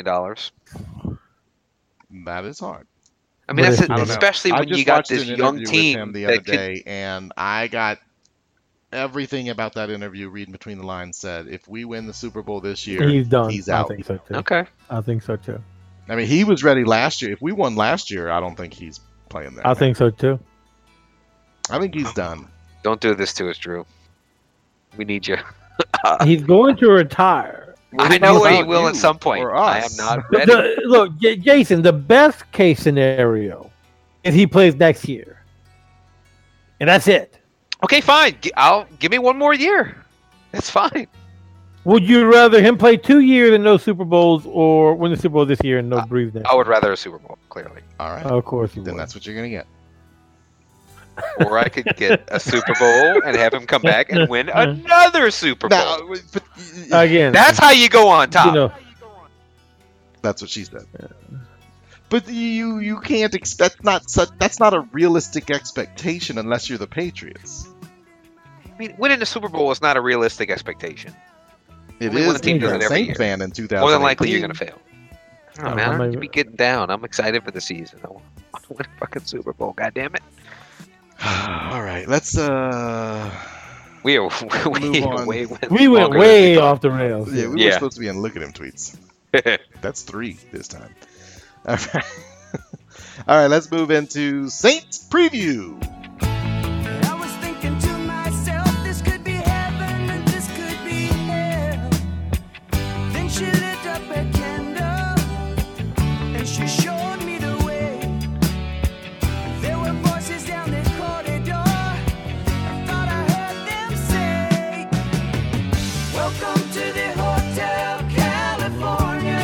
That is hard. I mean, But that's it's- I don't know. especially I when just you got watched this an young interview team with him the that other could- day, and I got everything about that interview. Reading between the lines, said if we win the Super Bowl this year, He's done. He's I out. think so too. Okay. I think so too. I mean, he was ready last year. If we won last year, I don't think he's playing there. I think so too. I think he's done. Don't do this to us, Drew. We need you. He's going to retire. I know about he will you at some point. or I am us? not ready. Look, Jason, the best case scenario is he plays next year, and that's it. Okay, fine. Give me one more year. That's fine. Would you rather him play 2 years and no Super Bowls, or win the Super Bowl this year and no Brees next? I would rather a Super Bowl, clearly. All right. Of course you Then would. that's what you're gonna get. Or I could get a Super Bowl and have him come back and win another Super Bowl. Now, but, Again, That's how you go on top. you know. that's what she said. But you can't expect that's not a realistic expectation unless you're the Patriots. I mean, winning a Super Bowl is not a realistic expectation. It Only is one team being does a it every Saint year. fan in 2000. More than likely, you're going to fail. Oh, Oh, man, I don't maybe- need to be getting down. I'm excited for the season. I want to win a fucking Super Bowl. God damn it. All right, let's We are Move on. way We went longer than way we thought. off the rails. yeah, we were Yeah. supposed to be in look at him tweets. That's 3 this time. All right. All right, let's move into Saints preview. I was thinking to myself, this could be heaven and this could be hell. Then she lit up a candle and she showed me the way. There were voices down the corridor. I thought I heard them say, welcome to the Hotel California.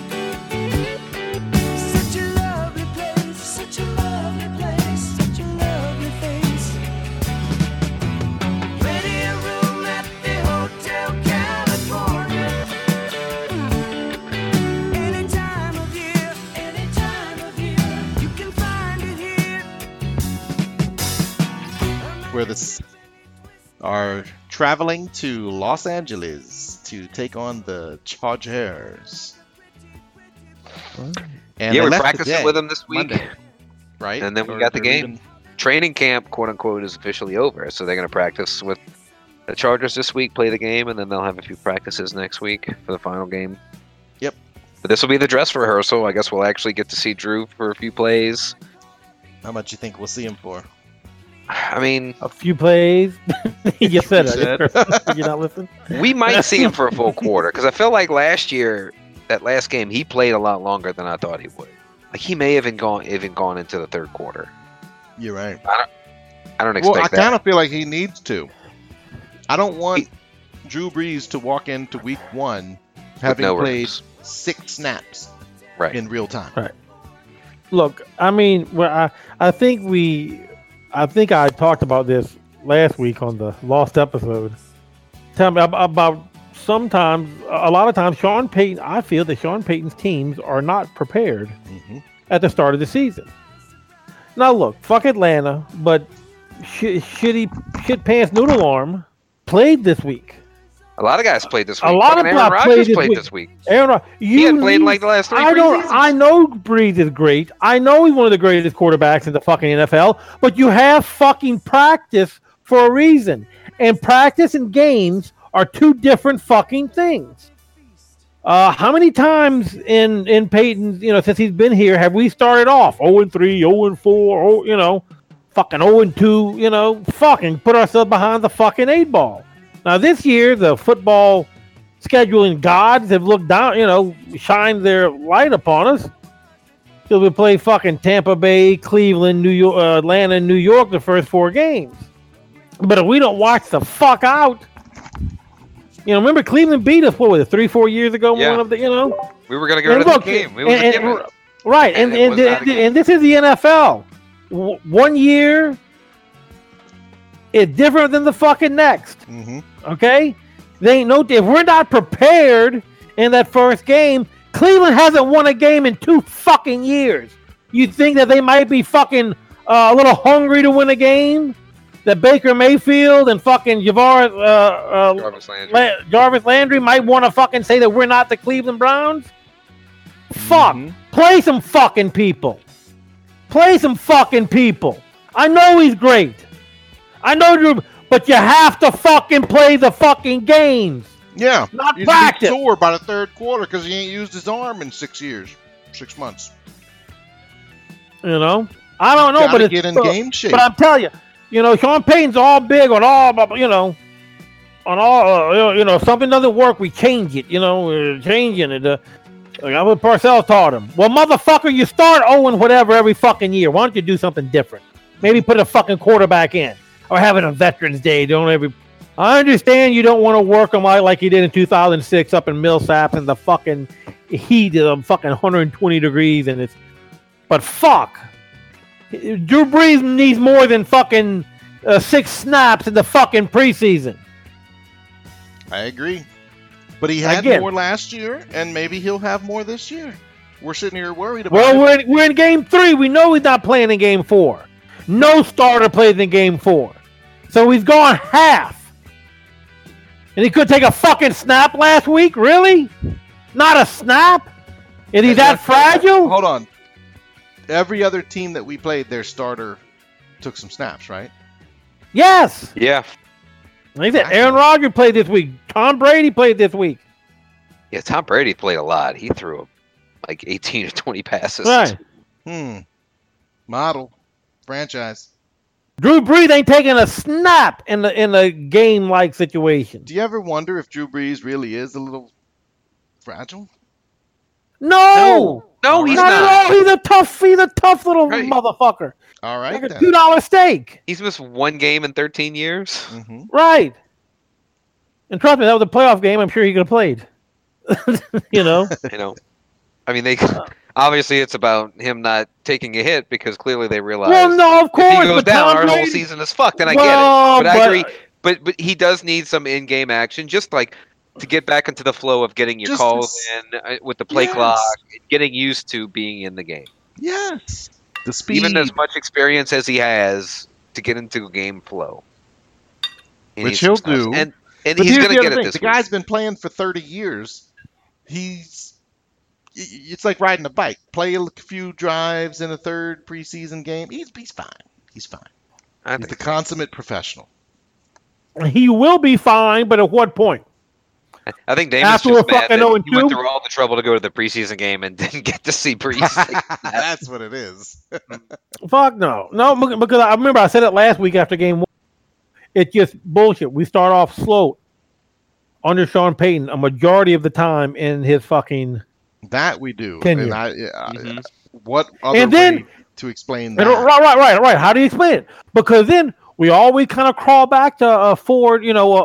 Such a lovely place, such a lovely place, such a lovely face. Ready a room at the Hotel California. Any time of year, you can find it here. Where this are traveling to Los Angeles to take on the Chargers. And Yeah, they we're left practicing today, with them this week. Monday, right? And then we Or got the they're game. leaving- Training camp, quote unquote, is officially over. So they're going to practice with the Chargers this week, play the game, and then they'll have a few practices next week for the final game. Yep. But this will be the dress rehearsal. I guess we'll actually get to see Drew for a few plays. How much you think we'll see him for? I mean, A few plays. You said You it. said. Did you not listen? we might see him for a full quarter because I feel like last year, that last game, he played a lot longer than I thought he would. Like he may have gone into the third quarter. You're right. I don't Well, I expect kind that. of feel like he needs to. I don't want Drew Brees to walk into week 1 having no played reps. 6 snaps Right. in real time. Right. Look, I mean, I think I talked about this last week on the Lost episode. Tell me about sometimes, a lot of times, Sean Payton. I feel that Sean Payton's teams are not prepared Mhm. at the start of the season. Now, look, fuck Atlanta, but shit pants noodle arm played this week. A lot of guys played this A week. lot of Fucking guys Aaron played Rodgers this played week. this week. Aaron, He hadn't played in like the last 3 I preseasons. know Breeze is great. I know he's one of the greatest quarterbacks in the fucking NFL, but you have fucking practice for a reason. And practice and games are 2 different fucking things. How many times in Peyton's, since he's been here, have we started off 0-3, 0-4, fucking 0-2, fucking put ourselves behind the fucking 8 ball. Now this year, the football scheduling gods have looked down, shined their light upon us. Because we play fucking Tampa Bay, Cleveland, New York, Atlanta, and New York the first 4 games. But if we don't watch the fuck out, remember Cleveland beat us, what was it, 3-4 years ago? Yeah. One of the, We were going to get rid of the game. We were given. Right, And and it was not a game. this is the NFL. 1 year is different than the fucking next. Mm-hmm. Okay? They ain't no. If we're not prepared in that first game, Cleveland hasn't won a game in 2 fucking years. You think that they might be fucking a little hungry to win a game? That Baker Mayfield and fucking Jarvis Landry might want to fucking say that we're not the Cleveland Browns? Fuck. Play some fucking people. Play some fucking people. I know he's great. I know Drew, but you have to fucking play the fucking games. Yeah. Not He's gonna be practice. sore by the third quarter because he ain't used his arm in 6 months. I don't know, Gotta but it's get in game shape. But I'm telling you, Sean Payton's all big on all, on all, if something doesn't work, we change it. We're changing it. Like what Parcells taught him. Well, motherfucker, you start owing whatever every fucking year. Why don't you do something different? Maybe put a fucking quarterback in, or have it on Veterans Day. I understand you don't want to work them out like you did in 2006 up in Millsap in the fucking heat of fucking 120 degrees, but fuck. Drew Brees needs more than fucking 6 snaps in the fucking preseason. I agree. But he had more last year, and maybe he'll have more this year. We're sitting here worried about it. We're in game 3. We know he's not playing in game 4. No starter plays in game 4. So he's gone half. And he could take a fucking snap last week? Really? Not a snap? Is he that fragile? Hold on. Every other team that we played, their starter took some snaps, right? Yes. Yeah. Like I said, Aaron Rodgers played this week. Tom Brady played this week. Yeah, Tom Brady played a lot. He threw like 18 or 20 passes. Right. Model. Franchise. Drew Brees ain't taking a snap in a game-like situation. Do you ever wonder if Drew Brees really is a little fragile? No, he's not at not. all. He's a tough little motherfucker. All right, like a $2 steak. He's missed 1 game in 13 years. Mm-hmm. Right. And trust me, that was a playoff game. I'm sure he could have played. I mean, obviously it's about him not taking a hit because clearly they realize. Well, no, of course. If he goes down, our whole season is fucked. And I get it, but I agree. But he does need some in-game action, just like to get back into the flow of getting your calls in with the play clock, getting used to being in the game. Yes. The speed. Even as much experience as he has to get into game flow. Which he'll do. And he's going to get it this week. The guy's been playing for 30 years. It's like riding a bike. Play a few drives in a third preseason game. He's fine. He's fine. He's the consummate professional. He will be fine, but at what point? I think Damon's just mad that he went through all the trouble to go to the preseason game and didn't get to see Brees. That's what it is. Fuck no. No, because I remember I said it last week after game 1. It's just bullshit. We start off slow under Sean Payton a majority of the time in his fucking that we do. tenure. And what other way to explain that? Right. How do you explain it? Because then we always kind of crawl back to 4,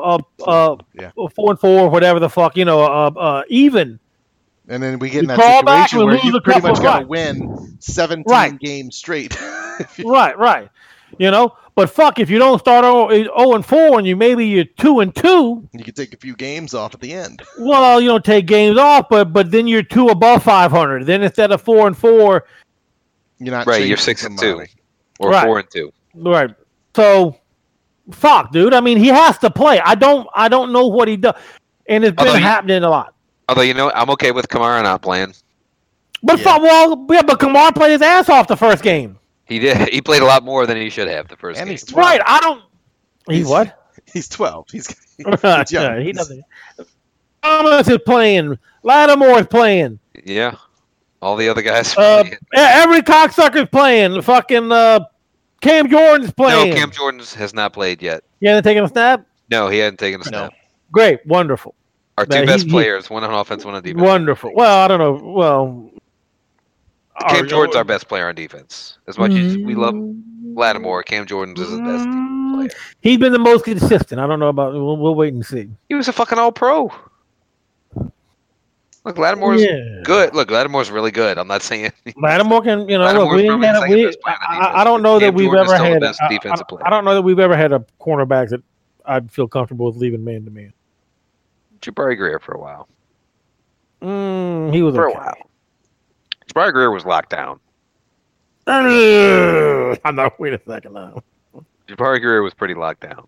4-4, whatever the fuck, even. And then we get in that situation where you pretty much got to win 17 games straight. Right. But fuck, if you don't start 0-4 and you're 2-2, you can take a few games off at the end. Well, you don't take games off, but then you're 2 above 500. Then instead of 4-4, you're not right. You're 6-2 or 4-2. Right. So, fuck, dude. I mean, he has to play. I don't know what he does, and it's been happening a lot. Although I'm okay with Kamara not playing. But but Kamara played his ass off the first game. He did. He played a lot more than he should have the first game. He's 12. Right. I don't. He's what? He's 12. He's young. He doesn't. Thomas is playing. Lattimore is playing. Yeah. All the other guys are playing. Every cocksucker's playing. Fucking Cam Jordan's playing. No, Cam Jordan has not played yet. He hasn't taken a snap? No, he hadn't taken a snap. No. Great. Wonderful. Our two best players, one on offense, one on defense. Wonderful. Well, I don't know. Well, Cam Jordan's our best player on defense. As much as we love Lattimore, Cam Jordan's is the best defensive player. He's been the most consistent. I don't know about. We'll wait and see. He was a fucking All-Pro. Look, Lattimore's good. Look, Lattimore's really good. I'm not saying Lattimore can. You know, look, Lattimore's we ain't probably the had. second We, best player on defense. I don't know that Cam we've Jordan's ever still the had. best defensive player. I don't know that we've ever had a cornerback that I'd feel comfortable with leaving man to man. Jabari Greer for a while. He was For okay. a while. Jabari Greer was locked down. I'm not. Wait a second now. Jabari Greer was pretty locked down.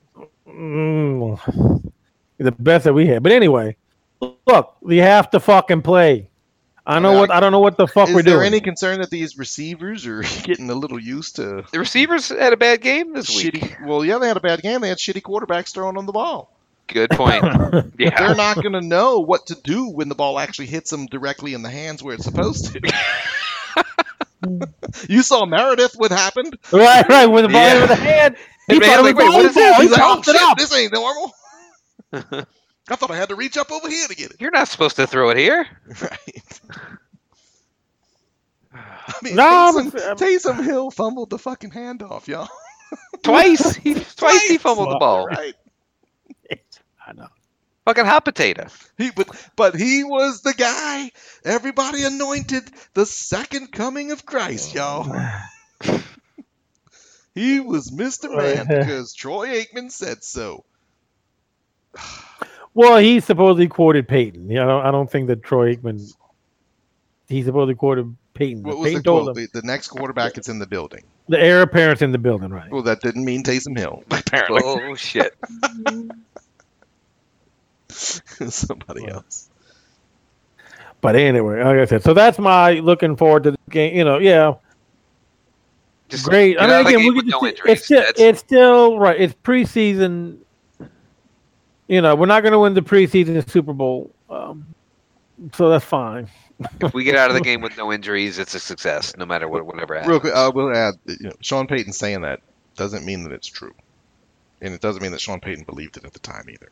The best that we had. But anyway, look, we have to fucking play. I don't know what the fuck we're Is there doing. any concern that these receivers are getting a little used to The receivers had a bad game this week. shitty? Well, yeah, they had a bad game. They had shitty quarterbacks throwing on the ball. Good point. Yeah. They're not going to know what to do when the ball actually hits them directly in the hands where it's supposed to. You saw Meredith. What happened? Right. With the ball Yeah. in the hand, he Man, thought it was like, wait, what is volleyball. this? He He's like, oh popped it shit, up. this ain't normal. I thought I had to reach up over here to get it. You're not supposed to throw it here. Right. I mean, No, Taysom Hill fumbled the fucking handoff, y'all. Twice. Twice he fumbled the ball. Right. I know. Fucking hot potato. But he was the guy. Everybody anointed the second coming of Christ, y'all. He was Mr. Man because Troy Aikman said so. Well, he supposedly quoted Peyton. Yeah, I don't think that Troy Aikman. He supposedly quoted Peyton. What was Peyton the told quote? him The next quarterback is in the building. the heir apparent's in the building, right? Well, that didn't mean Taysom Hill, apparently. Oh shit. Somebody else. But anyway, like I said, so that's my looking forward to the game. You know, yeah, Just great. get I mean, out of the again, game we with could no just, injuries. it's still right. It's preseason. You know, we're not going to win the preseason Super Bowl, so that's fine. If we get out of the game with no injuries, it's a success, no matter whatever happens. Real quick, I will add, Sean Payton saying that doesn't mean that it's true. And it doesn't mean that Sean Payton believed it at the time either.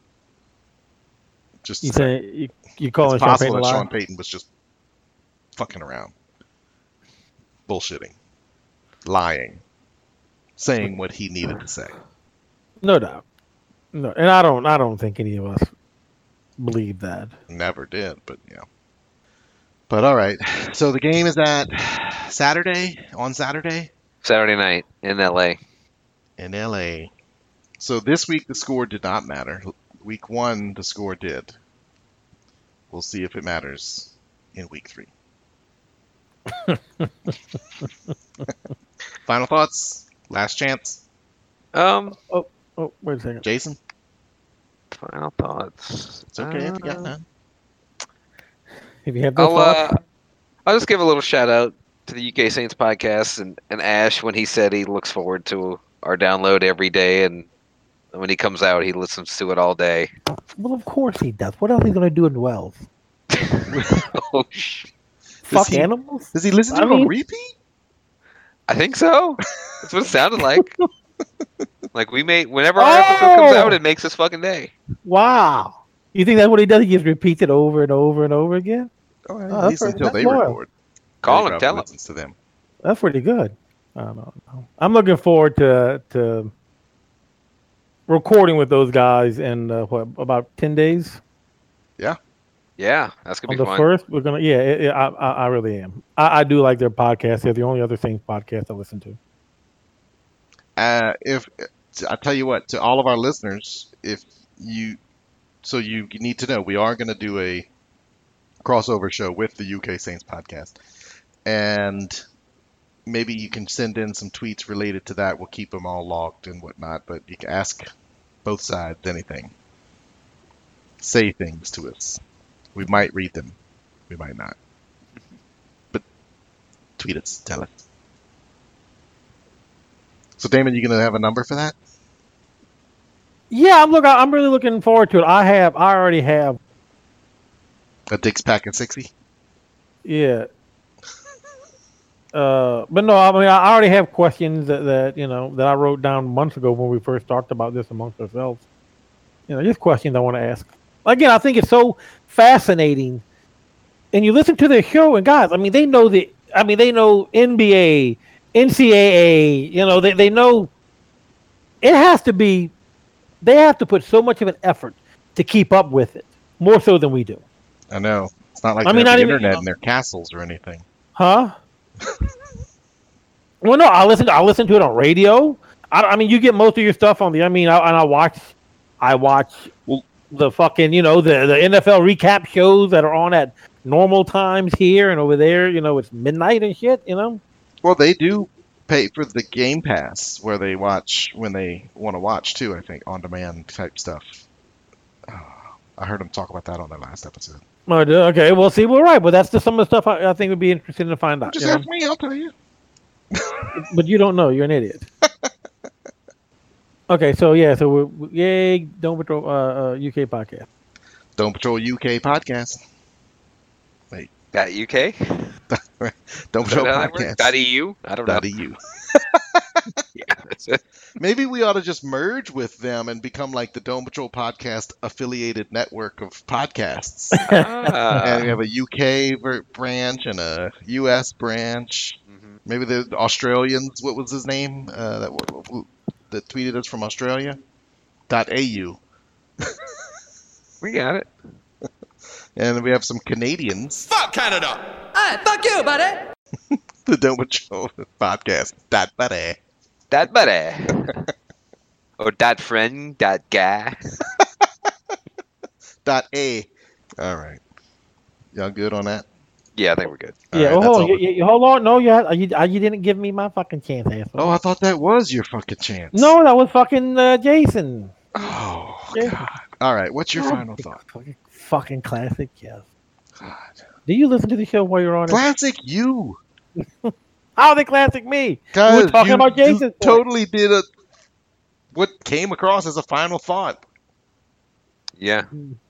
Just You say you calling it's Sean possible Payton a that liar? Sean Payton was just fucking around, bullshitting, lying, saying what he needed to say. No doubt. No, and I don't think any of us believe that. Never did, but yeah. But all right, so the game is on Saturday Saturday night in LA. in LA. So this week the score did not matter. Week 1 the score did. We'll see if it matters in week 3. Final thoughts? Last chance? Oh, wait a second. Jason? Final thoughts. It's okay if you got none. If you have no thoughts, I'll just give a little shout out to the UK Saints podcast and Ash when he said he looks forward to our download every day, and when he comes out, he listens to it all day. well, of course he does. What else is he going to do in Wells? Oh, shit. Fuck animals? Does he listen to I it on mean- repeat? I think so. That's what it sounded like. Like whenever our episode comes out, it makes his fucking day. Wow. You think that's what he does? He just repeats it over and over and over again? Oh, at Oh, least that's until pretty- they that's record. Call They him, tell him. listens to them. That's pretty good. I don't know. I'm looking forward to recording with those guys in about 10 days. Yeah, that's gonna On be the fun. first, we're gonna. Yeah, I really am. I do like their podcast. They're the only other Saints podcast I listen to. If I tell you what, to all of our listeners, you need to know we are going to do a crossover show with the UK Saints podcast, and maybe you can send in some tweets related to that. We'll keep them all logged and whatnot, but you can ask both sides anything. Say things to us. We might read them. We might not. But tweet us. Tell us. So, Damon, you going to have a number for that? Yeah, I'm really looking forward to it. I already have. A Dick's Pack of 60? Yeah. But no, I mean, I already have questions that I wrote down months ago when we first talked about this amongst ourselves. Just questions I want to ask. Again, I think it's so fascinating. And you listen to their show, and guys, I mean, they know the I mean, they know NBA, NCAA. You know, they know it has to be. They have to put so much of an effort to keep up with it, more so than we do. I know. It's not like I they mean, have not the even, internet in their castles or anything. Huh? Well, no, I listen to it on radio. I mean, you get most of your stuff on the. I mean, I watch the fucking the NFL recap shows that are on at normal times here and over there. You know, it's midnight and shit. You know. Well, they do pay for the Game Pass where they watch when they want to watch too. I think on demand type stuff. I heard them talk about that on their last episode. Okay, well, see, we're right, but that's just some of the stuff I think would be interesting to find out. Just ask me, I'll tell you. But you don't know. You're an idiot. Okay, so yeah, so yay, Don't Patrol UK podcast. Don't Patrol UK podcast. Wait. .UK? Don't Patrol podcast. .eu? I don't know. .eu. Yeah, that's it. Maybe we ought to just merge with them and become like the Dome Patrol podcast affiliated network of podcasts. And we have a UK branch and a US branch. Mm-hmm. Maybe the Australians. What was his name? That tweeted us from Australia. .au. We got it. And we have some Canadians. Fuck Canada! Hey, fuck you, buddy! The Dome Patrol podcast. Buddy. That buddy. Or that friend, that guy. .a. All right. Y'all good on that? Yeah, I think we're good. Yeah, All right, hold on. You hold on. No, you didn't give me my fucking chance, asshole. Oh, I thought that was your fucking chance. No, that was fucking Jason. Oh, Jason. God. All right, what's your final thought? Fucking classic, yes. God. Do you listen to the show while you're on it? Classic you. How they classic me? Guys, We're talking about Jason. You totally did what came across as a final thought. Yeah.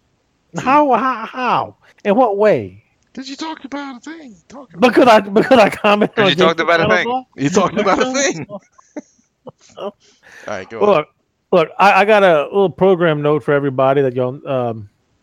How? In what way? Did you talk about a thing? Because I commented on You talked about a thing. You talked about a thing. All right, go on. Look, I got a little program note for everybody that y'all.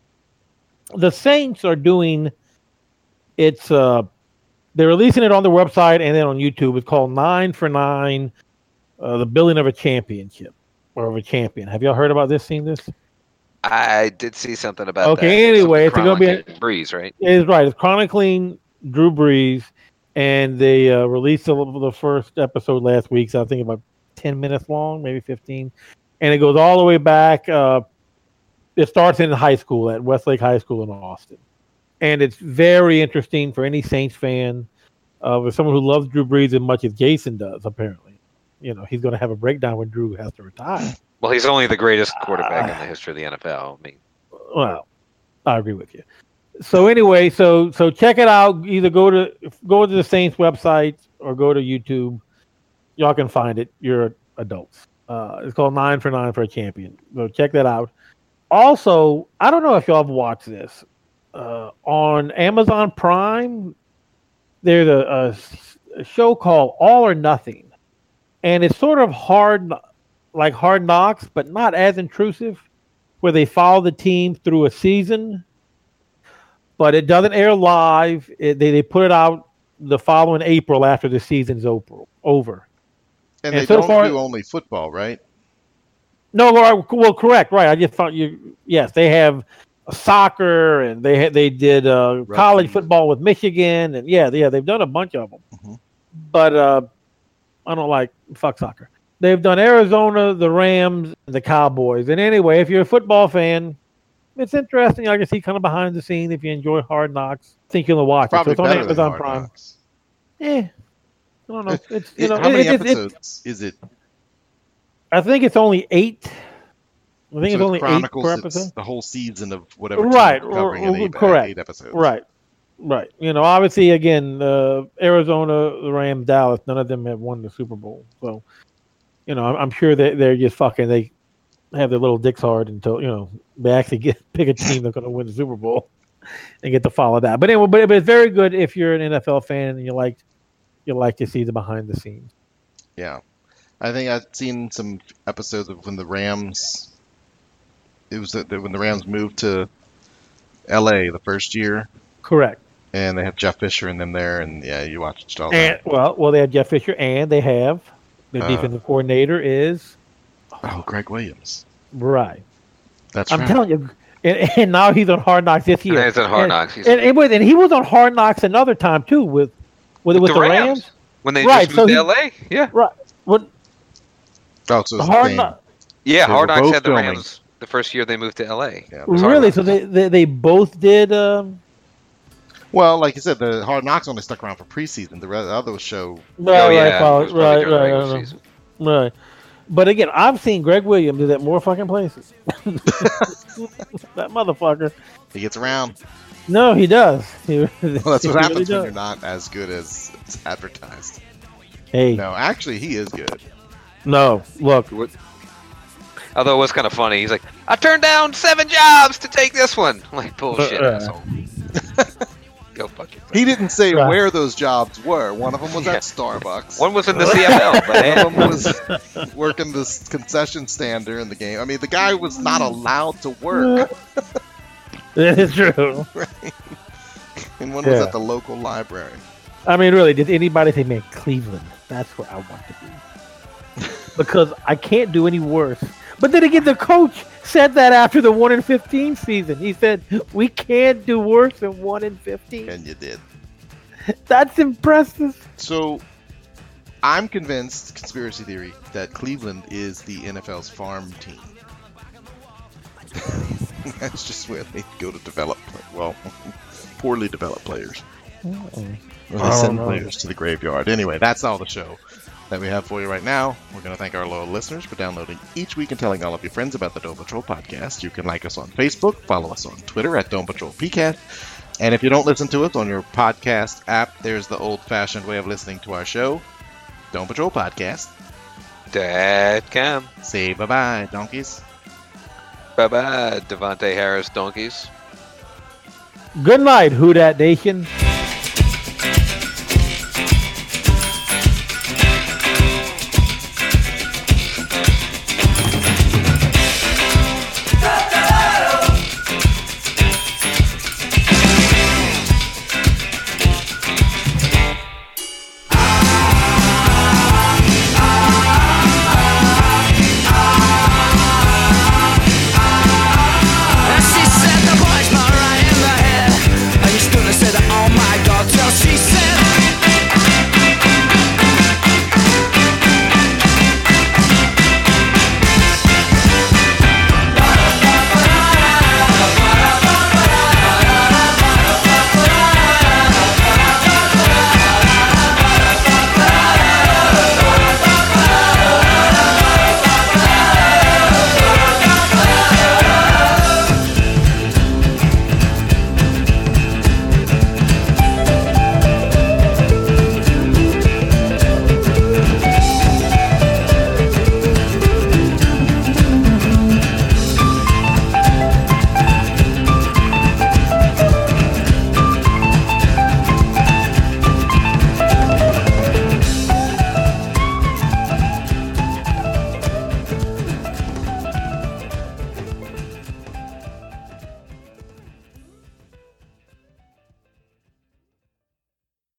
The Saints are doing. It's they're releasing it on their website and then on YouTube. It's called 9 for 9, the building of a championship or of a champion. Have y'all heard about this? Seen this? I did see something about that. Okay, anyway, it's going to be Breeze, right? It's right. It's chronicling Drew Brees, and they released the first episode last week. So I think about 10 minutes long, maybe 15, and it goes all the way back. It starts in high school at Westlake High School in Austin, and it's very interesting for any Saints fan, for someone who loves Drew Brees as much as Jason does. Apparently, he's going to have a breakdown when Drew has to retire. Well, he's only the greatest quarterback in the history of the NFL. I mean, well, I agree with you. So anyway, so check it out. Either go to the Saints website or go to YouTube. Y'all can find it. You're adults. It's called 9 for 9 for a champion. So check that out. Also, I don't know if y'all have watched this on Amazon Prime. There's a show called All or Nothing, and it's sort of hard Knocks, but not as intrusive, where they follow the team through a season, but it doesn't air live. They put it out the following April after the season's over. And they don't do only football, right? No, well, correct, right. I just thought yes, they have soccer, and they did college football with Michigan, and yeah, they've done a bunch of them. Mm-hmm. But I don't like soccer. They've done Arizona, the Rams, and the Cowboys. And anyway, if you're a football fan, it's interesting. I can see kind of behind the scenes. If you enjoy Hard Knocks, I think you'll watch Probably it. So it's on Amazon Hard Prime. Knocks. Yeah, I don't know. It's how many episodes is it? I think it's only 8. I think it's only 8 per episode. It's the whole season of whatever. Right, correct. 8 episodes. Right. Obviously, again, Arizona, the Rams, Dallas, none of them have won the Super Bowl. So, I'm sure that they're just fucking. They have their little dicks hard until they actually pick a team that's going to win the Super Bowl and get to follow that. But anyway, but it's very good if you're an NFL fan and you like to see the behind the scenes. Yeah, I think I've seen some episodes of when the Rams. It was when the Rams moved to L.A. the first year. Correct. And they have Jeff Fisher in them there, and yeah, you watched all that. And well, they have Jeff Fisher, and they have the defensive coordinator is Oh, Greg Williams. right. That's I'm right. telling you, and now he's on Hard Knocks this year. And he's on Hard Knocks. He's- And he was on Hard Knocks another time too with the Rams. When they Right, just so moved he- to LA? Yeah. Right. Well, Oh, so it's the Hard same. Knocks. Yeah, They Hard were Knocks both had the filming. Rams the first year they moved to LA. Yeah, it was Really? Hard So Knocks. they both did. Well, like you said, the Hard Knocks only stuck around for preseason. The other show, Right, yeah, right, it was probably during the regular right, season. right. But again, I've seen Greg Williams do that more fucking places. That motherfucker. he gets around. No, he does. Well, Well, that's what happens when you're not as good as it's advertised. Hey, No, actually, he is good. no, look. Although it was kind of funny. He's like, I turned down 7 jobs to take this one. I'm like, bullshit, asshole. Go fuck yourself. He didn't say Right. where those jobs were. One of them was Yeah. at Starbucks. One was in the CFL, One of man. them was working this concession stand during the game. I mean, the guy was not allowed to work. That is true. And one was Yeah. at the local library. I mean, really, did anybody say, man, Cleveland? That's where I want to be. Because I can't do any worse. But then again, the coach said that after the 1-15 season. He said, we can't do worse than 1-15. And you did. That's impressive. So, I'm convinced, conspiracy theory, that Cleveland is the NFL's farm team. That's just where they go to develop, well, poorly developed players. Or they I send don't know. players to the graveyard. Anyway, that's all the show that we have for you right now. We're going to thank our loyal listeners for downloading each week and telling all of your friends about the Dome Patrol podcast. You can like us on Facebook, follow us on Twitter at Dome Patrol PCast. And if you don't listen to us on your podcast app, there's the old-fashioned way of listening to our show, Dome Patrol Podcast. Dadcam. Say bye-bye, donkeys. Bye-bye, Devontae Harris donkeys. Good night, Who Dat Nation.